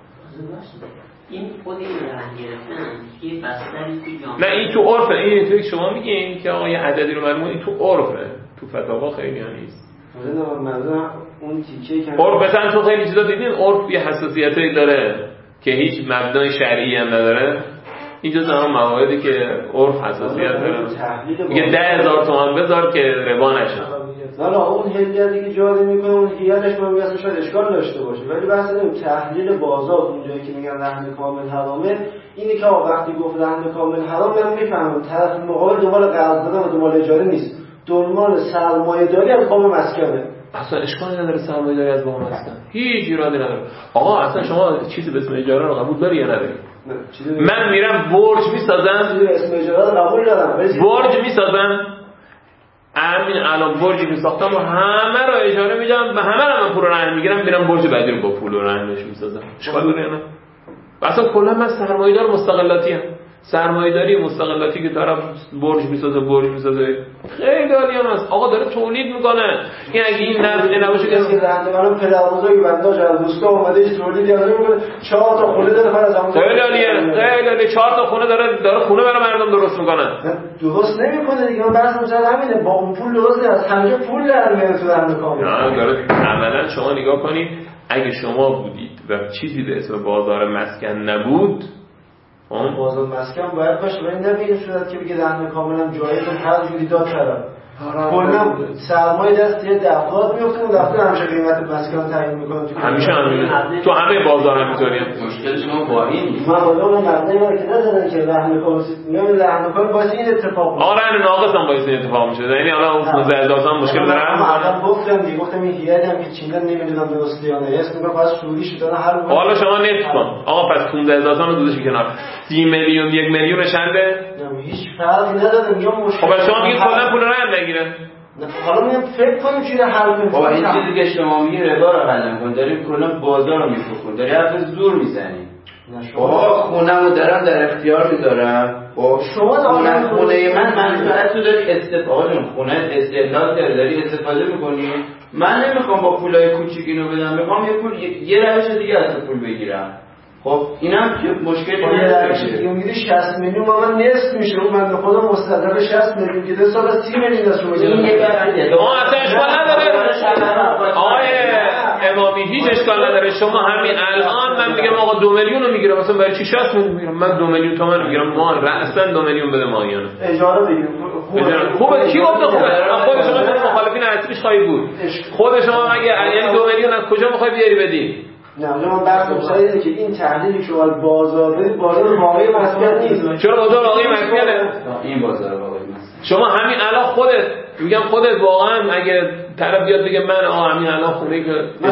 این خود این رهن گرفتن یه بستری تو نه این تو عرفه. این توی شما میگین که آقا یه عددی رو معلومه این تو عرفه، تو فتاوا خیلی ها نیست. مثلا اون تیکه که عرف مثلا تو خیلی چیزا دیدین عرف یه حساسیتی داره که هیچ مبنای شرعی هم نداره. این جز اون مواردی که عرف حساسیت داره. میگه ده هزار تومان بذار که ربا نشه. نه نه اون هدیه‌ای که جاری میکنه اون هدیه‌اش من میگم شاید اشکال داشته باشه، ولی بحث اینه تحلیل بازار اونجایی که میگن رهن کامل حرامه اینی که وقتی گفت رهن کامل حرام من میفهمم طرف مقابل دنبال قرض دادن و دنبال اجاره نیست، دنبال سرمایه‌داری از باب مسکنه. اصلا اشکالی نداره سرمایه‌داری از باب مسکن، هیچ ایرادی نداره. آقا اصلا شما چیزی به اسم اجاره رو قبول داری یا نداری؟ من میرم برج میسازم به اسم اجاره رو قبول دارم، برج میسازم همین الان برجی که ساختم و همه رو اجاره میدم و همه رو من پول رهن میگیرم میرم برج بعدی رو با پول رهنش میسازم. اشکال داره یا نه؟ اصلا کلا من سرمایه‌دار مستقلاتی ام. سرمایه‌داری مستقلاتی که طرف برج میسازه برج میسازه خیلی عالی هم هست. آقا داره تولید میکنه. این اگه این نرخی نباشه کسی رهندگان پدربزرگ بنداج از روستا اومده ایش تولید یاد میکنه چهار تا خونه داره فرض همون خیلی عالیه خیلی عالیه چهار تا خونه داره داره خونه برای مردم درست میکنه. درست نمیکنه دیگه. من بحث مثلا همینه با اون پول درست نیست، همه پول در میاد تو رهن کامل. نه داره عملا شما نگاه کنید اگه شما بودید و چیزی به اسم بازار مسکن نبود اون بازار مسکن باید باشه، ولی نه به این صورت که بگه رهن کاملا جایز هر جوری داد طرف. کلا سرمایه دست یه افراد میفته، اون دفعه همیشه قیمت مسکن تعیین میکنه تو همیشه همین تو همه بازار همینطوریه. مشکل شما با این مقاله مبنی بر که نزدن که رهن کار میگم رهن کار باعث این اتفاق آره رهن ناقص هم باعث این اتفاق میشه. یعنی حالا اون پانزده هزار تومان مشکل داره. من گفتم دیگه گفتم این هیئتی هم که چیندن نمیدونم درسته یا نه، اسم میگم پس سعودی شده هر موقع. حالا شما نت کن آقا پس پانزده هزار تومان رو گذاشتی کنار، سی میلیون یک میلیون چنده؟ هیچ فرقی نداره. میگم مشکل خب شما میگید کلا پول رهن نگیره. حالا میگم فکر کنیم چیه حل کنیم. بابا این چیزی که شما میگی ربا رو حل نمی‌کنی، داریم کلا بازار رو میفروشیم، داری حرف زور میزنی. بابا خونه‌مو دارم در اختیار میذارم. خب شما خونه خونه من منفعت تو داری استفاده جون خونه استهلاک داری داری استفاده می‌کنی. من نمیخوام با پولای کوچیک اینو بدم، میخوام یه پول یه روش دیگه از پول بگیرم. خب اینم که مشکلی نداره. میگی شصت میلیون با من نصف میشه، من به خودم مستدل شصت میلیون که دو سال سی میلیون از شما این یه بحثه. آقا اصلا اشکال نداره. آقای امامی هیچ اشکال نداره. شما همین الان من میگم آقا دو میلیون رو میگیرم، مثلا برای چی شصت میلیون میگیرم؟ من دو میلیون تومان رو میگیرم، ما رأسا دو میلیون بده ماهیانه. اجاره بگیریم. خوبه کی گفت خوبه؟ خود شما مخالفین اصلیش خواهی بود. خود شما مگه یعنی دو میلیون از کجا میخوای بیاری بدی؟ نه من بحث مشاهده که این تحلیلی که شما بازار دارید بازار واقعی مسکن نیست. چرا بازار واقعی مسکنه؟ این بازار واقعی مسکن. شما همین الان خودت میگم خودت واقعا اگه طرف بیاد بگه من آ همین الان خونه که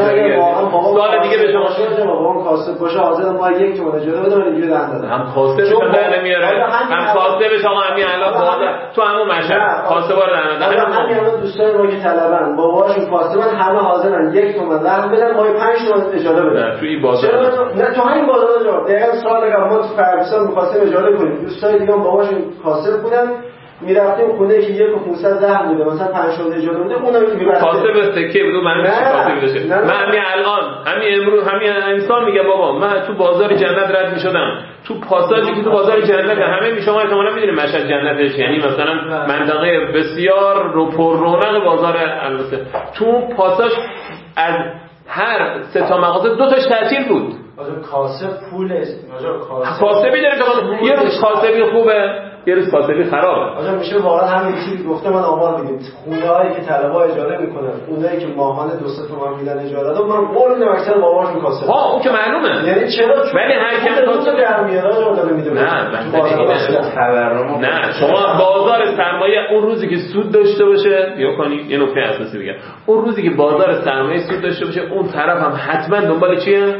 سال دیگه به شما شده بابام کاسب باشه حاضر ما یک تومن اجاره بده من اینجوری دهن دادم. هم کاسبش در نمیاره، هم کاسبش آقا همین الان بازار تو همون مشهد کاسبا رو در نمیاره. همین الان دوستای ما که طلبن باباشون کاسبن همه حاضرن یک تومن رهن بدن ما پنج تومن اجاره بدن. نه تو این بازار نه تو همین بازار جا دقیقاً سال قبل ما تو فرگسان می‌خواستیم اجاره کنیم. دوستای دیگه باباشون کاسب بودن، میرفتیم خونه که یک و خمسصد رهن بوده مثلا پنج تومن اجاره بوده، اونم می‌برد کاسب سکه بود. من کاسب بشه من همین الان همین امروز همین انسان میگه بابا من تو بازار جنت رد میشدم، تو پاساژی که تو بازار جنت همه شما احتمالاً میدونید مشهد جنتش یعنی مثلا منطقه بسیار رو پر رونق بازار. البته تو پاساژ از هر سه تا مغازه دو تاش تعطیل بود. آجا کاسب پول است. آجا کاسب کاسبی داره که یه روز کاسبی خوبه یه روز کاسبی خرابه. آجا میشه واقعا همین چیزی گفته من آمار میگم خونه‌هایی که طلبا اجاره میکنن اونایی که ماهانه دو سه تومن میدن اجاره دادن من قول میدم اکثر باباشون کاسب. ها اون که معلومه. یعنی چرا ولی هر کی کاسب در میاره آجا داره میدونه. نه من نه شما بازار سرمایه اون روزی که سود داشته باشه یا کنید یه نکته اساسی بگم، اون روزی که بازار سرمایه سود داشته باشه اون طرف هم حتما دنبال چیه؟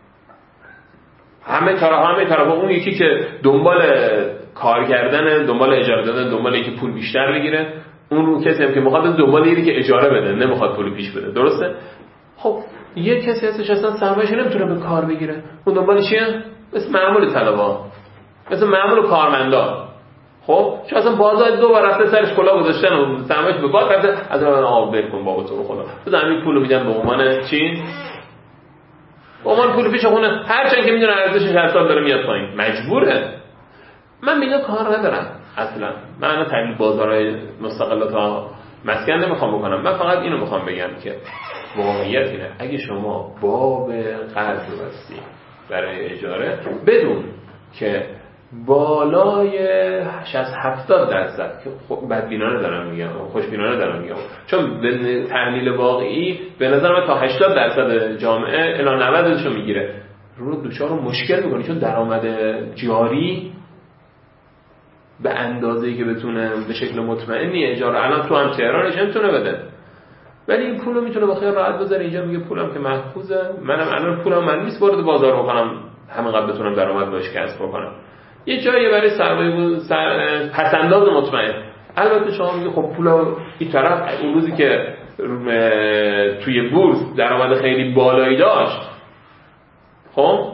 همه طرف همه طرف اون یکی که دنبال کار کردن، دنبال اجاره دادن، دنبال اینکه پول بیشتر بگیره، اون رو کسی هم که میخواد دنبال اینه که اجاره بده نمیخواد پول پیش بده. درسته؟ خب یه کسی هستش اصلا سرمایه‌اش نمیتونه به کار بگیره، اون دنبال چیه؟ مثل معمول طلبا، مثل معمول کارمندا. خب چون اصلا بازار دو بار رفته سرش کلا گذاشتن و سرمایه‌اش به باد رفته، از اون آب ول کن بابا تو رو خدا تو همین پولو میدن به عنوان چی؟ به عنوان پول پیش خونه، هرچند که میدونه ارزشش هر سال داره میاد پایین مجبوره. من میگم کار ندارم اصلا، من الان تحلیل بازارهای مستقلات ها مسکن نمیخوام بکنم، من فقط اینو میخوام بگم که واقعیت اینه اگه شما باب قرض بستی برای اجاره بدون که بالای شصت هفتاد درصد که خب بدبینانه دارم میگم خوشبینانه دارم میگم چون به تحلیل واقعی به نظر من تا هشتاد درصد جامعه الی نود رو میگیره رو دوچار مشکل میکنه، چون درآمد جاری به اندازه‌ای که بتونه به شکل مطمئنی اجاره الان تو هم تهرانش نمیتونه بده، ولی این پولو میتونه با خیال راحت بذاره اینجا، میگه پولم که محفوظه، منم الان پولم من نیست وارد بازار بکنم همینقدر بتونم درآمد باش کسب بکنم، یه جایی برای سرمایه سر... پسنداز مطمئن. البته شما میگه خب پولا این طرف اون روزی که توی بورس درآمد خیلی بالایی داشت، خب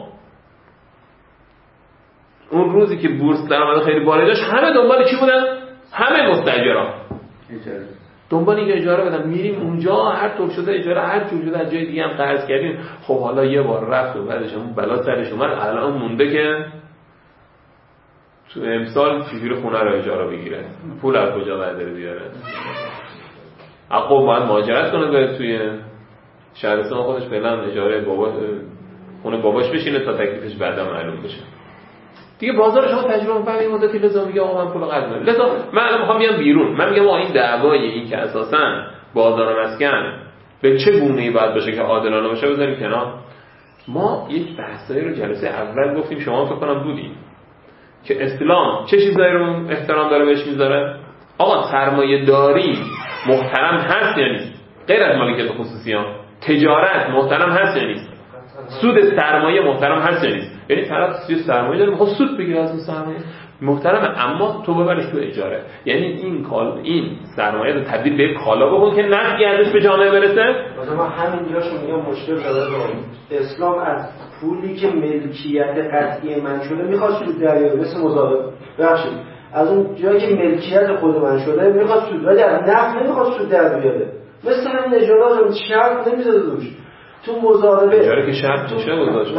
اون روزی که بورس درآمد خیلی بالایی داشت همه دنبال چی بودن؟ همه مستاجرا دنبال اینکه اجاره بدن، میریم اونجا هر طور شده اجاره هر جور شده از جای دیگه هم قرض کردیم، خب حالا یه بار رفت و بعدش اون بلا سرش اومد، الان مونده که تو امسال چجوری خونه رو اجاره بگیره، پول از کجا برداره بیاره، عقب باید مهاجرت کنه بره توی شهرستان خودش، فعلا اجاره بابا خونه باباش بشینه تا تکلیفش بعدا معلوم بشه. دیگه بازار شما تجربه می‌کنه این مدتی لازم میگه آقا من پول قرض می‌کنم، لذا من الان می‌خوام بیام بیرون، من میگم آقا این دعوای این که اساساً بازار و مسکن به چه گونه‌ای باید باشه که عادلانه باشه بذاریم کنار. ما یک بحثایی رو جلسه اول گفتیم، شما فکر کنم بودید، که اسلام چه چیزایی رو احترام داره بهش میذاره. آقا سرمایه داری محترم هست یا نیست؟ غیر از مالکیت خصوصی ها تجارت محترم هست یا نیست؟ سود سرمایه محترم هست یا نیست؟ یعنی طرف سود سرمایه داره میخواد سود بگیره از اون سرمایه محترمه، اما تو ببرش تو اجاره. یعنی این کال این سرمایه رو تبدیل به کالا بکن که نفعی ازش به جامعه برسه. مثلا من همینجاشو میگم مشکل داره. اسلام از پولی که ملکیت قطعی من شده میخواد سود دریابه، مثل مضاربه. ببخشید از اون جایی که ملکیت خود من شده میخواد سود، ولی از نفع نمیخواد سود در بیاره. مثل همین اجاره رو شرط نمیذاره روش. تو مضاربه اجاره که شرط میشه گذاشت.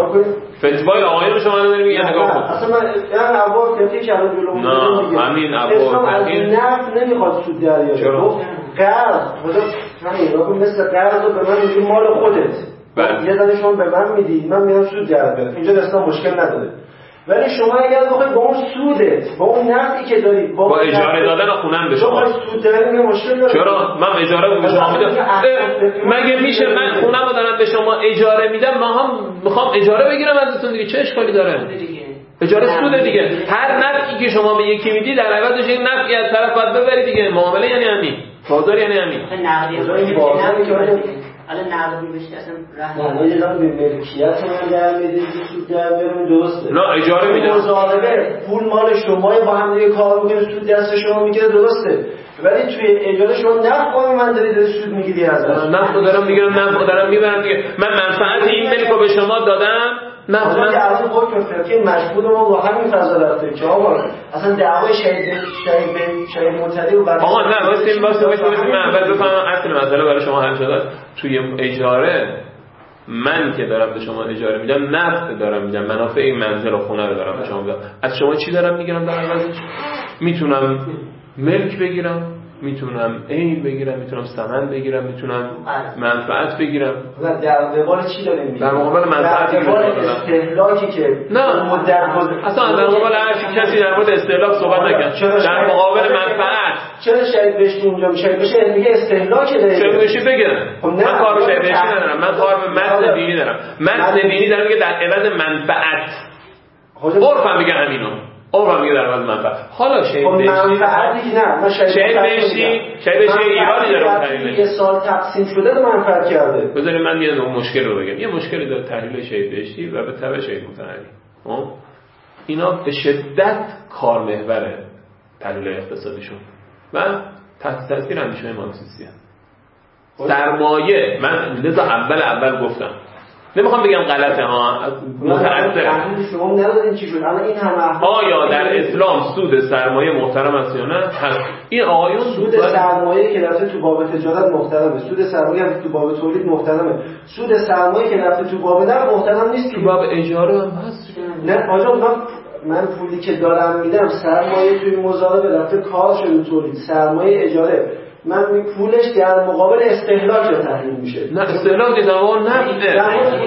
نه فتوای آقایون شما رو داریم میگن نگاه کن. اصلا من یعنی ابواب فقهی که الان جلومون نه همین ابواب فقهی نفع نمیخواد سود در بیاره. گفت قرض خدا همین نگاه کن، مثل قرض رو به من میگی مال خودت. بله. یه دونه شما به من میدی، من میام سود در بیارم. اینجا اصلا مشکل نداره. ولی شما اگر بخواید با اون سودت، با اون نفعی که داری، با, با اجاره دادن خونم به شما سود دادن مشکل داره. چرا من اجاره به شما میدم؟ مگه میشه من خونم رو دارم به شما اجاره میدم، ما هم میخوام اجاره بگیرم ازتون دیگه، چه اشکالی داره؟ اجاره سوده دیگه. هر نفعی که شما به یکی میدی در عوضش یک نفعی از طرف باید ببری دیگه. معامله یعنی همین، بازار یعنی همین. نقدی بازاری که الان نقدی بشه اصلا راه نه. یه به ملکیت من در میده سود در بیارم درسته. نه اجاره میدم. مضاربه پول مال شما با هم دیگه کار میکنه، سود دست شما میگیره درسته. ولی توی اجاره شما نفع من داری سود میگیری ازش. نفع دارم میگیرم، نفع دارم میبرم دیگه. من منفعت این ملک رو به شما دادم. نه من از اون حکم فقهی مشغول ما با همین فضا رفته که آقا اصلا دعوای شهید شهید شهید معتدی و آقا نه واسه واسه واسه من اول بفهمم اصل مسئله برای شما حل شده. توی اجاره من که دارم به شما اجاره میدم نفع دارم میدم، منافع این منزل و خونه رو دارم به شما میدم. از شما چی دارم میگیرم در عوضش؟ میتونم ملک بگیرم، میتونم عین بگیرم، میتونم ثمن بگیرم، میتونم منفعت بگیرم. نه در مقابل چی داریم میگیم؟ در مقابل منفعتی که دارم. استهلاکی که نه اصلا در مقابل هر کسی در مورد استهلاک صحبت نکنه. در مقابل منفعت چرا شاید بهش اونجا میشه بشه میگه استهلاک داره. چرا میشه بگم؟ من کار به بهش ندارم، من کار به متن دینی دارم. متن دینی دارم میگه در عوض منفعت. عرفم میگه همینو. عرفم میگه در عوض منفعت. حالا شاید بهش نه من شاید بهشی شاید بهشی ایرانی داره اون تحلیلش. یه سال تقسیم شده رو منفعت کرده. بذارید من یه مشکل رو بگم. یه مشکلی داره تحلیل شاید بهشی و به تبع شاید متحری. خب اینا به شدت کارمحوره تحلیل اقتصادیشون و تحت تاثیر اندیشه مارکسیستی سرمایه. من لذا اول اول گفتم نمیخوام بگم غلطه ها، متأثر شما ندادین چی شد الان این همه آیا در اسلام سود سرمایه محترم است یا نه؟ این آقایون سود سرمایه که رفته تو باب تجارت محترمه، سود سرمایه که تو باب تولید محترمه، سود سرمایه که رفته تو باب نفت محترم نیست. تو باب اجاره هم هست. نه آقا من من پولی که دارم میدم سرمایه توی مضاربه رفته کار شده تولید، سرمایه اجاره من می پولش در مقابل استهلاک رو تحلیل میشه. نه استهلاک در مقابل نفته.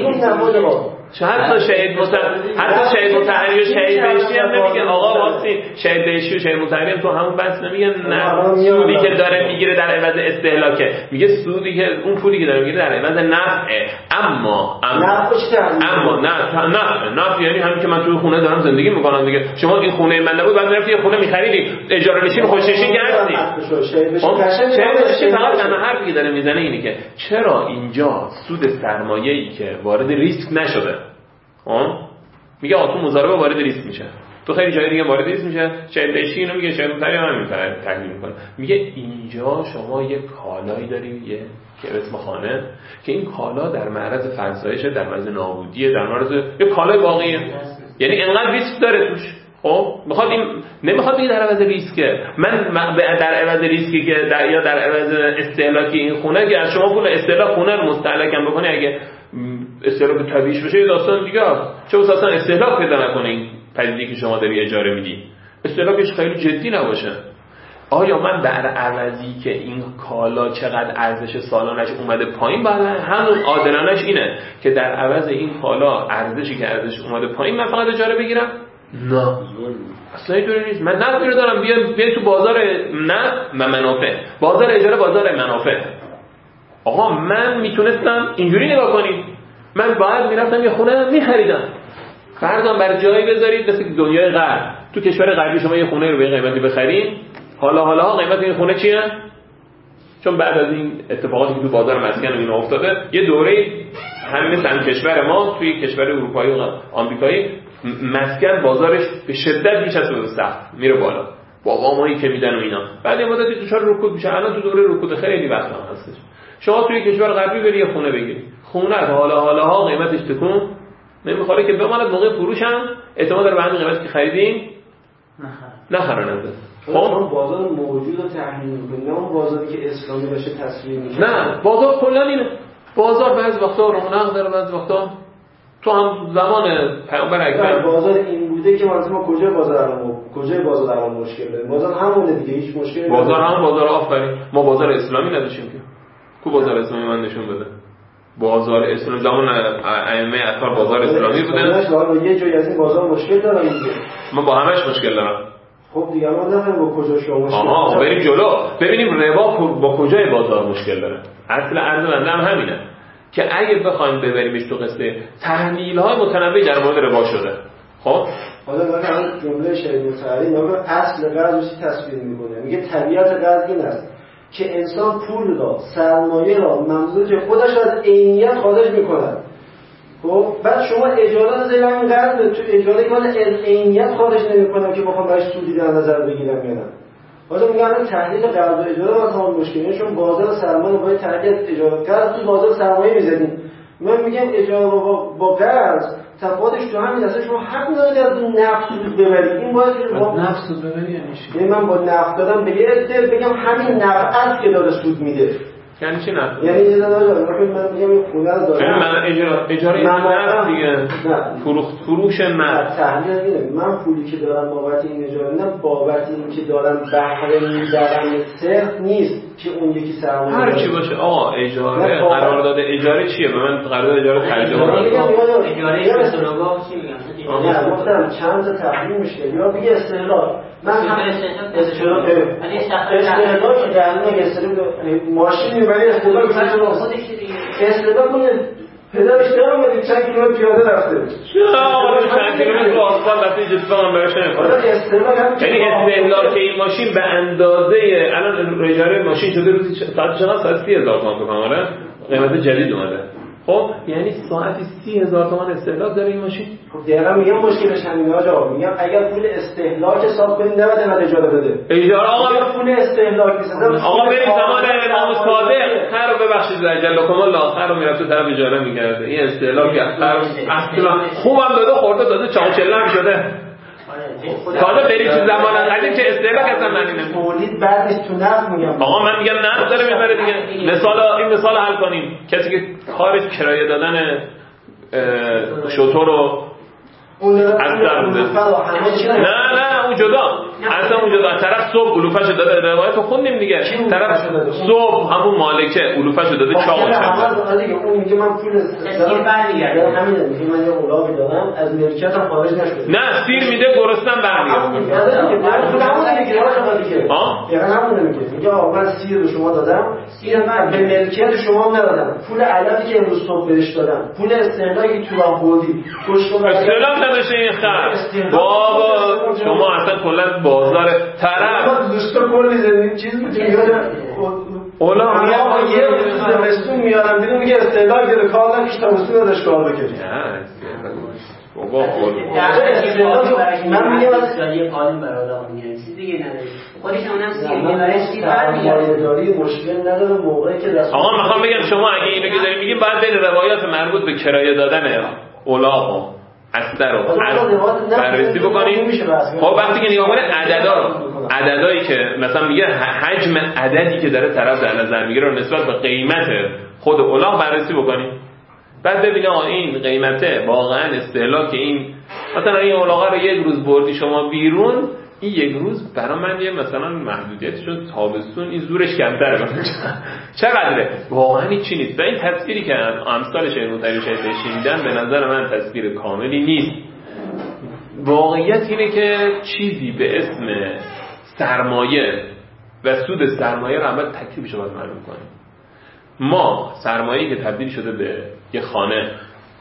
حتی شهید متحری حتی شهید متحری و شهید بهشتی هم نمیگه آقا واسه شهید بهشتی و شهید متحری هم تو همون بحث نمیگن نه سودی که داره میگیره در عوض استهلاکه، میگه سودی که اون پولی که داره میگیره در عوض نفعه. اما اما اما نه نه نه یعنی همین که من توی خونه دارم زندگی میکنم دیگه. شما این خونه من نبود بعد میرفتی یه خونه میخریدی اجاره نشین خوشنشین گردی. شهید فقط انا حرفی داره میزنه اینه که چرا اینجا سود سرمایه‌ای که وارد ریسک نشده ها میگه آتون مضاربه وارد ریسک میشه، تو خیلی جای دیگه وارد ریسک میشه. شاید بهشی اینو میگه، شاید متری هم میفهمه تحلیل میکنه، میگه اینجا شما یک کالایی داری یه که اسم خانه که این کالا در معرض فرسایشه، در معرض نابودیه، در معرض یه کالای واقعیه، یعنی انقدر ریسک داره توش. خب میخواد این نمیخواد بگه در عوض ریسکه، من در عوض ریسکی که در یا در عوض استهلاکی این خونه که از شما پول استهلاک خونه رو مستهلکم بکنه، اگه استهلاک طبیعیش بشه یه داستان دیگه است. چه واسه اصلا استهلاک پیدا نکنه این پدیده‌ای که شما داری اجاره میدی، استهلاکش خیلی جدی نباشه. آیا من در عوضی که این کالا چقدر ارزش سالانش اومده پایین، بعد همون عادلانش اینه که در عوض این کالا ارزشی که ارزش اومده پایین من فقط اجاره بگیرم؟ نه اصلا اینطوری نیست. من نفعی رو دارم بیام بیام تو بازار نه منافع، بازار اجاره بازار منافع. آقا من میتونستم اینجوری نگاه کنید، من باید میرفتم یه خونه میخریدم، فرضاً بر جایی بذارید مثل دنیای غرب، تو کشور غربی شما یه خونه رو به قیمتی بخرید، حالا حالا ها قیمت این خونه چیه؟ چون بعد از این اتفاقاتی که تو بازار مسکن و اینا افتاده یه دوره همین مثل کشور ما توی کشور اروپایی و آمریکایی مسکن بازارش به شدت میشه از سقف میره بالا با وامایی که میدن و اینا، بعد یه مدتی دچار رکود میشه. الان تو دوره رکود خیلی وقت هم هستش. شما توی کشور غربی بری یه خونه بگیری، خونه حالا حالا ها قیمتش تکون نمیخوره که بماند موقع فروش هم اعتماد داره به همین قیمتی که خریدین نخرن ازت. خب بازار موجود رو تحلیل می‌کنیم، اون بازاری که اسلامی باشه تصویر می‌کنه. نه بازار کلا اینه. بازار بعضی وقتا رونق داره، بعضی وقتا تو هم زمان پیامبر اکرم بازار این بوده که مثلا ما کجا بازار الان کجا بازار الان مشکل داریم؟ بازار همونه دیگه، هیچ مشکلی بازار همون بازار. آفرین. ما بازار اسلامی نداشتیم که. کو بازار اسلامی من نشون بده. بازار اسلامی زمان ائمه اطهار بازار اسلامی بودن. یه جایی از این بازار مشکل دارن دیگه. ما با همش مشکل دارم. خب دیگه ما نمی‌دونیم با کجا شما مشکل. آها بریم جلو ببینیم ربا با کجای بازار مشکل داره. اصل عرض بنده هم همینه که اگه بخوایم ببریمش تو قصه تحلیل‌های متنوعی در مورد ربا شده. خب حالا من جمله شیخ متحری میگه اصل قرض رو تصویر میکنه، میگه طبیعت قرض این است که انسان پول را، سرمایه را ممزوج خودش از عینیت خارج میکند. خب بعد شما اجاره رو زیر این قرض تو اجاره که من عینیت خارج نمیکنم که بخوام برای سودی در نظر بگیرم یا نه. حالا میگم الان تحلیل قرض و اجاره مثلا مشکلیه، چون بازار سرمایه رو باید تحلیل اجاره قرض تو بازار سرمایه میزنیم. من میگم اجاره با با قرض تفاوتش تو همین است. شما حق ندارید از اون نفت سود ببرید. این باید با نفت سود ببری یعنی چی؟ من با نفت دادم به یه عده بگم همین نفت است که داره سود میده. یعنی چی نفت؟ یعنی یه داداش من میگم این خونه رو دارم. من اجاره اجاره نفت دیگه. فروخت فروش نفت. تحلیل اینه من پولی که دارم بابت این اجاره نه بابت این که دارم بهره میبرم صرف نیست که اون یکی سرمایه هر چی باشه. آقا اجاره قرارداد اجاره چیه؟ به من قرارداد اجاره ترجمه کنید. اجاره سلوگاه چی میگن؟ نه گفتم چند تا تحلیل میشه یا بگی استهلاک. من هم استهلاک استهلاک در نگه استهلاک ماشین میبری استهلاک خودش دیگه استهلاک کنه پدرش دارم بدید چند کیلومتر پیاده رفته چرا آقا چند کیلومتر با آسفال رفته جسم هم براش نمیخوره. یعنی استهلاک این ماشین به اندازه الان اجاره ماشین شده روزی ساعت چقدر؟ ساعت سی هزار تومان بکنم. آره قیمت جدید اومده. خب یعنی ساعتی سی هزار تومان استهلاک داره این ماشین. خب دیگه میگم مشکلش همینه آقا. میگم اگر پول استهلاک حساب کنید نباید اینقدر اجاره بده. اجاره آقا پول استهلاک نیست. آقا بریم زمان امام صادق خر رو ببخشید جلکم الله خر رو میرفت طرف اجاره میکرده. این استهلاک خر اصلا خوبم داده خورده داده چاچلم شده. تازه بری تو زمان قدیم چه استهلاک اصلا معنی نمیده. تولید بعد نیست تو نفت میگم. آقا من میگم نفت داره میبره دیگه. مثال این مثال حل کنیم. کسی که کارش کرایه دادن شتر رو از در بوده. نه نه اون جدا اصلا اون جدا طرف صبح علوفه‌شو داده. روایت رو خوندیم دیگه. طرف صبح همون مالکه علوفه‌شو داده چاقو شده. دیگه اون میگه من پول سیر برمیگرده. همین میگه من یه اولاغی دادم از ملکیتم خارج نشده. نه سیر میده گرسنه‌ام برمیگرده. همون میگه دیگه. ها؟ یعنی همون میگه. میگه آقا من سیر به شما دادم. سیر من به ملکیت شما هم ندادم. پول علفی که امروز صبح بهش دادم. پول استهلاکی تو راه بردی. استهلاک نداشته این خر. بابا شما اصلا کلا بازار طرف دوستا کلی زندگی چیز میگه اولا میگه یه روز زمستون میارم بیرون میگه استهلاک داره کار نکش تابستون نداشت کار بکنی. بابا من میگم از یه قانون برای آدم میگن چیز دیگه نداره. خودش اونم سیگاری برای چی برمیگرده. داری مشکل نداره موقعی که دست آقا میخوام بگم شما اگه اینو که دارین میگین بعد بین روایات مربوط به کرایه دادن اولاغ اثر رو بررسی بکنیم. خب وقتی که نگاه کنید عددا رو عددایی که مثلا میگه حجم عددی که داره طرف در نظر میگیره رو نسبت به قیمت خود الاغ بررسی بکنیم. بعد ببینید آقا این قیمته واقعا استهلاک این مثلا این الاغ رو یک روز بردی شما بیرون، این یک روز برای من یه مثلا محدودیت شد تابستون این زورش کمتره چقدره واقعا این چی نیست. و این تصویری که امثال شیخ مطهری شیخ میدن به نظر من تصویر کاملی نیست. واقعیت اینه که چیزی به اسم سرمایه و سود سرمایه رو اول تکلیفش رو باید معلوم کنیم. ما سرمایه‌ای که تبدیل شده به یه خانه،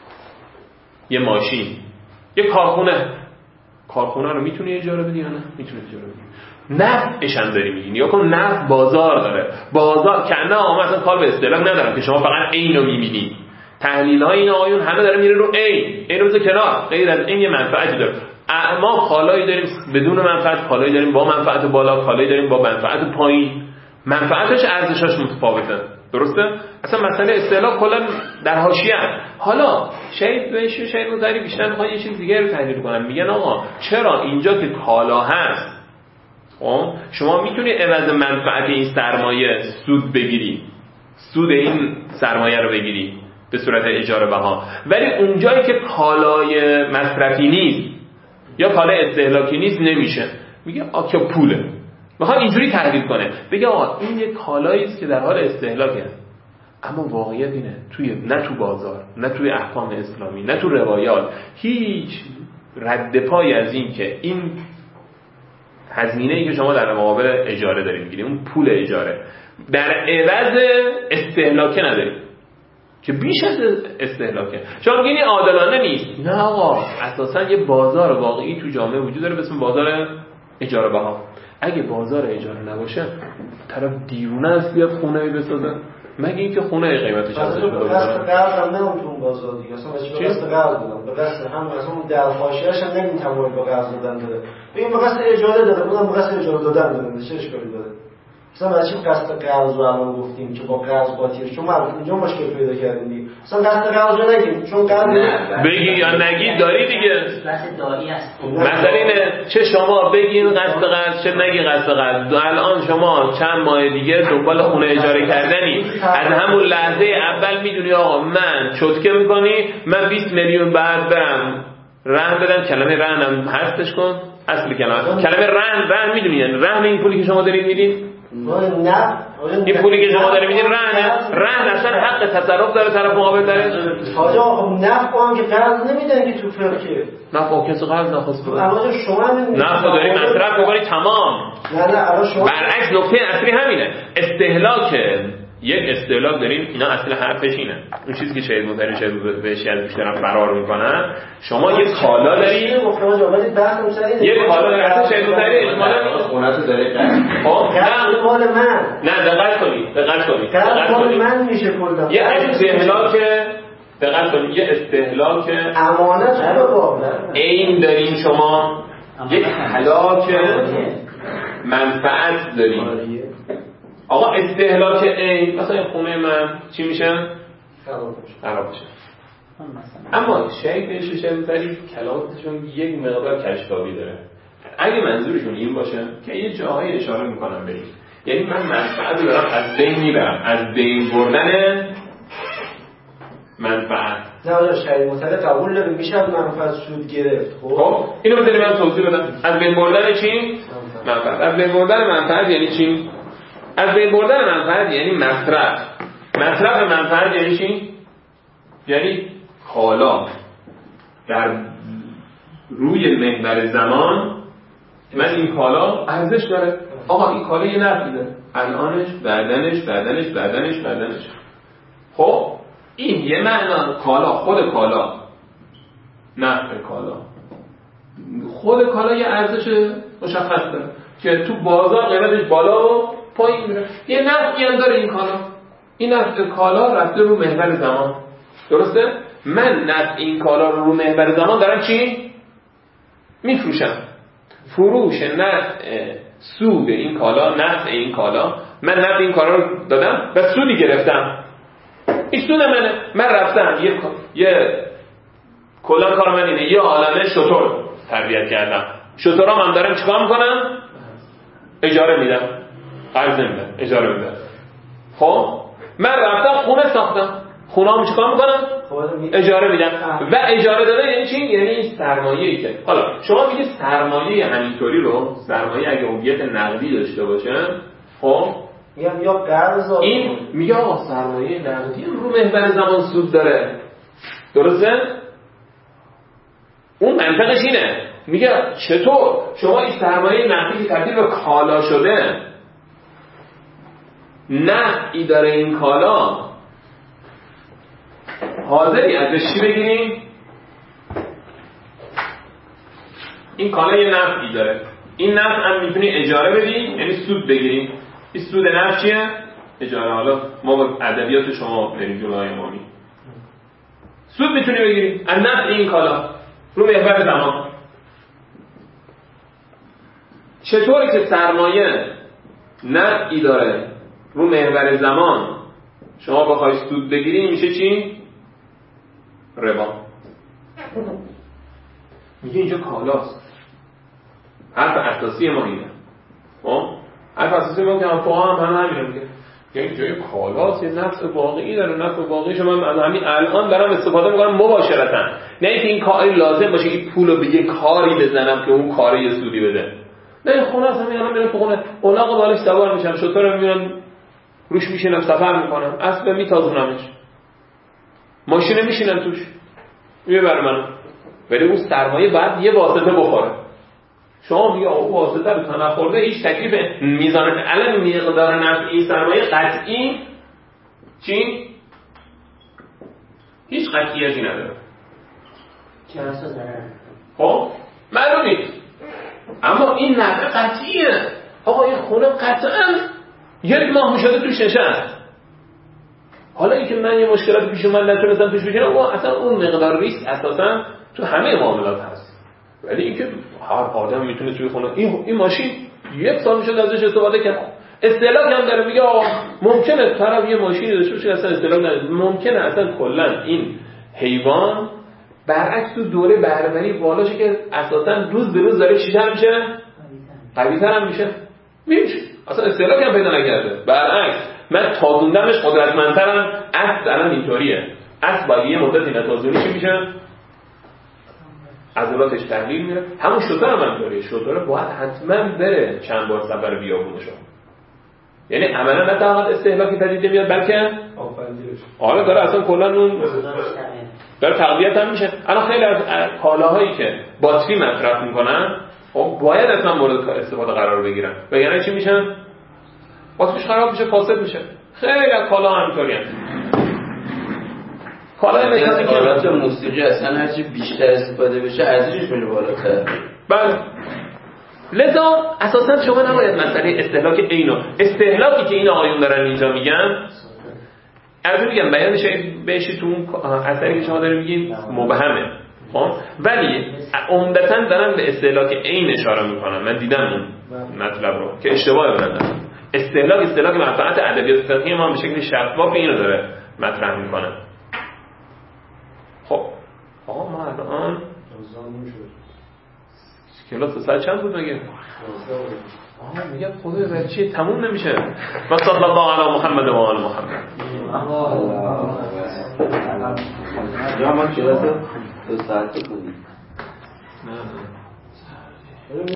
یه ماشین، یه کارخونه، کارخونه رو میتونی اجاره بدی یا نه؟ میتونی اجاره بدی. نفعش هم داری میگین یا کن نفع بازار داره. بازار کنه آقا مثلا کار به اصطلاح ندارم که شما فقط عین رو میبینی. تحلیل های این آقایون همه داره میره رو عین. عین رو کنار. غیر از این یه منفعتی داره. ما کالایی داریم بدون منفعت، کالایی داریم با منفعت بالا، کالایی داریم با منفعت پایین. منفعتش ارزشش متفاوته. درسته؟ اصلا مسئله استهلاک کلا در حاشیه. حالا شاید بهش شاید متری بیشتر میخوان یه چیز دیگه رو تحلیل کنن. میگن آقا چرا اینجا که کالا هست خب شما میتونی عوض منفعت این سرمایه سود بگیری، سود این سرمایه رو بگیری به صورت اجاره بها، ولی اونجایی که کالای مصرفی نیست یا کالای استهلاکی نیست نمیشه. میگه آکه پوله. میخواد اینجوری تحلیل کنه، بگه آقا این یک کالایی است که در حال استهلاکه، اما واقعیت اینه توی نه تو بازار، نه توی احکام اسلامی، نه تو روایات هیچ رد پای از این که این هزینه‌ای که شما در مقابل اجاره دارید میگیرید، اون پول اجاره در عوض استهلاکه ندارید که بیش از استهلاکه. شما میگین عادلانه نیست. نه آقا، اساسا یه بازار واقعی تو جامعه وجود داره به اسم بازار اجاره بها. اگه بازار اجاره نباشه طرف دیوونه است بیاد خونه بسازه، مگه اینکه خونه قیمتش ازش بده بکنه. قصد قرض هم نمون تو اون بازار دیگه، اصلا بچه به قصد قرض بودم، به قصد هم اصلا اون در حاشیه‌اش هم نمیتونه به قرض دادن داره، ببین به قصد اجاره داره، اونم به قصد اجاره دادن داره، چه اشکالی داره؟ مثلا بچه به قصد قرض رو الان گفتیم که با قرض قاطیه، چون ما اینجا مشکل پیدا کردیم دیگه. مثلا قصد قرض رو نگیم چون قرض بگی یا نگی داری دیگه. بحث دایی است. مثلا اینه چه شما بگین قصد قرض چه نگی قصد قرض. الان شما چند ماه دیگه دنبال خونه اجاره کردنی، از همون لحظه اول میدونی آقا من چتکه میکنی من بیست میلیون بعد برم رهن بدم. کلمه رهن هم حذفش کن، اصل کلمه کلمه رهن رهن میدونی یعنی رهن این پولی که شما دارید میدید، نه این پولی که شما دارید میدید رهنه. رهن اصلا حق تصرف داره طرف مقابل داره. حاجا خب نفع هم که قرض نمیدن که تو فقه نفع کسی قرض نخواست بده. الان شما نفع داری مصرف بکنی تمام. نه نه الان شما برعکس نکته اصلی همینه. استهلاک یک استهلاک داریم، اینا اصل حرفش اینه. اون چیزی که شاید متری شاید بهش از بیشتر فرار میکنن. شما یک کالا داری، یک کالا داری اصلا شاید متری اجمالا خونه‌تو داره قرض. خب نه مال من. نه دقت کنید، دقت کنید. دقت کنید. من میشه کلا. یه استهلاک دقت کنید، یه استهلاک امانت رو با عین دارین شما، یک هلاک منفعت دارین. آقا استهلاک عین مثلا خونه من چی میشه؟ خراب میشه. اما شاید بهش شاید داری کلامشون یک مقدار کشتابی داره. اگه منظورشون این باشه که یه جاهای اشاره میکنم بهش، یعنی من منفعت دارم از بین میبرم، از بین بردن منفعت. نه شاید مطلع قبول داره میشه منفعت سود گرفت. خب اینو بذاری من توضیح بدم. از بین بردن چی؟ منفعت. از بین بردن منفعت یعنی چی؟ از بین بردن منفعت یعنی مصرف. مصرف منفعت یعنی چی؟ یعنی کالا در روی محور زمان من این کالا ارزش داره. آقا این کالا یه نفعی داره، الانش، بعدنش، بعدنش، بعدنش، بعدنش. خب این یه معنا کالا، خود کالا، نفع کالا، خود کالا یه ارزش مشخص داره که تو بازار قیمتش بالا و پایین میره. یه نفعی هم داره این کالا. این نفع کالا رفته رو محور زمان. درسته؟ من نفع این کالا رو رو محور زمان دارم چی؟ میفروشم. فروش نفع سود این کالا، نفع این کالا، من نفع این کالا رو دادم و سودی گرفتم. این سود منه. من رفتم یه یه کلا کار من اینه یه عالمه شتر تربیت کردم. شترام هم دارم چیکار میکنم؟ اجاره میدم. قرض نمیدم، اجاره میدم. خب من رفتم خونه ساختم. خونه هم چیکار میکنم؟ اجاره میدم. و اجاره دادن یعنی چی؟ یعنی این سرمایه‌ای که حالا شما میگید سرمایه همینطوری رو، سرمایه اگه هویت نقدی داشته باشه، خب میگم یا قرض این میگه آقا سرمایه نقدی رو محور زمان سود داره. درسته؟ اون منطقش اینه میگه چطور شما این سرمایه نقدی که تبدیل به کالا شده نفعی داره این کالا، حاضری ازش چی بگیریم؟ این کالا یه نفعی داره، این نفع هم میتونی اجاره بدی، یعنی سود بگیریم. این سود نفع چیه؟ اجاره. حالا ما با ادبیات شما بریم جلوی امامی، سود میتونی بگیری از نفع این کالا رو محور زمان. چطوری که سرمایه نفعی داره رو محور زمان شما بخوای سود بگیری میشه چی؟ ربا. میگه اینجا کالاست. حرف اساسی ما اینه. خب حرف اساسی ما که هم فقها هم همه همینه، میگه یعنی جای کالاست، یه نفع واقعی داره، نفع واقعیش من از همین الان دارم استفاده میکنم مباشرتا، نه اینکه این کاری لازم باشه این پولو به یه کاری بزنم که اون کاری یه سودی بده. نه خونه است، همین الان میرم تو خونه الاغ بالش سوار میشم، شطور میبینم روش میشینم سفر میکنم، اسب میتازونمش، ماشین میشینم توش میبره منو، ولی اون سرمایه بعد یه واسطه بخوره. شما میگه اون واسطه رو تا نخورده هیچ تکلیف میزان الان مقدار نفعی سرمایه قطعی چی؟ هیچ قطعیتی نداره. چه اساس داره؟ خب معلوم نیست، اما این نفع قطعیه. آقا این خونه قطعا یک ماه میشده توش نشست، حالا اینکه من یه مشکلات پیش من نتونستم توش بگیرم، اون اصلا اون مقدار ریسک اساسا تو همه معاملات هست. ولی اینکه هر آدم میتونه توی خونه این این ماشین یک سال میشه ازش استفاده کرد، استهلاک هم داره. میگه آقا ممکنه طرف یه ماشینی داشته باشه اصلا استهلاک نداره، ممکنه اصلا کلا این حیوان برعکس تو دوره بهره‌وری بالاشه که اساسا روز به روز داره چیزتر میشه، قوی‌تر هم میشه، میشه اصلا استهلاک هم پیدا نکرده. برعکس من تازوندمش قدرتمندترم. اصل الان اینطوریه، اصل باید یه مدتی نتازونی چی میشه، عضلاتش تحلیل میره. همون شتر هم اینطوریه، شتر باید حتما بره چند بار سفر بیابونش، یعنی عملا نه تنها استهلاکی پدید میاد بلکه حالا داره اصلا کلا اون داره تقویت هم میشه. الان خیلی از کالاهایی که باتری مصرف میکنن خب باید اصلا مورد استفاده قرار بگیرن، وگرنه چی میشن؟ باتریش خراب میشه، فاسد میشه. خیلی از کالا همینطوری هست. کالای مکانیکی آلات موسیقی اصلا هرچی بیشتر استفاده بشه ارزشش میره بالاتر. بله. لذا اساسا شما نباید مسئله استهلاک اینو استهلاکی که این آقایون دارن اینجا میگن، البته میگم بیانش بهش تو اون اثری که شما دارید میگین مبهمه، خب ولی عمدتاً دارن به استهلاک عین اشاره میکنن. من دیدم اون مطلب رو که اشتباه بردن. استهلاک استهلاک منفعت ادبیات فقهی ما به شکل شفاف اینو داره مطرح میکنه. خب آقا ما الان کلاس ساعت چند بود مگه؟ آها میگم خدا بچه تموم نمیشه. و صلی الله علی محمد و آل محمد. یا ما کلاس دو ساعته کنیم. نه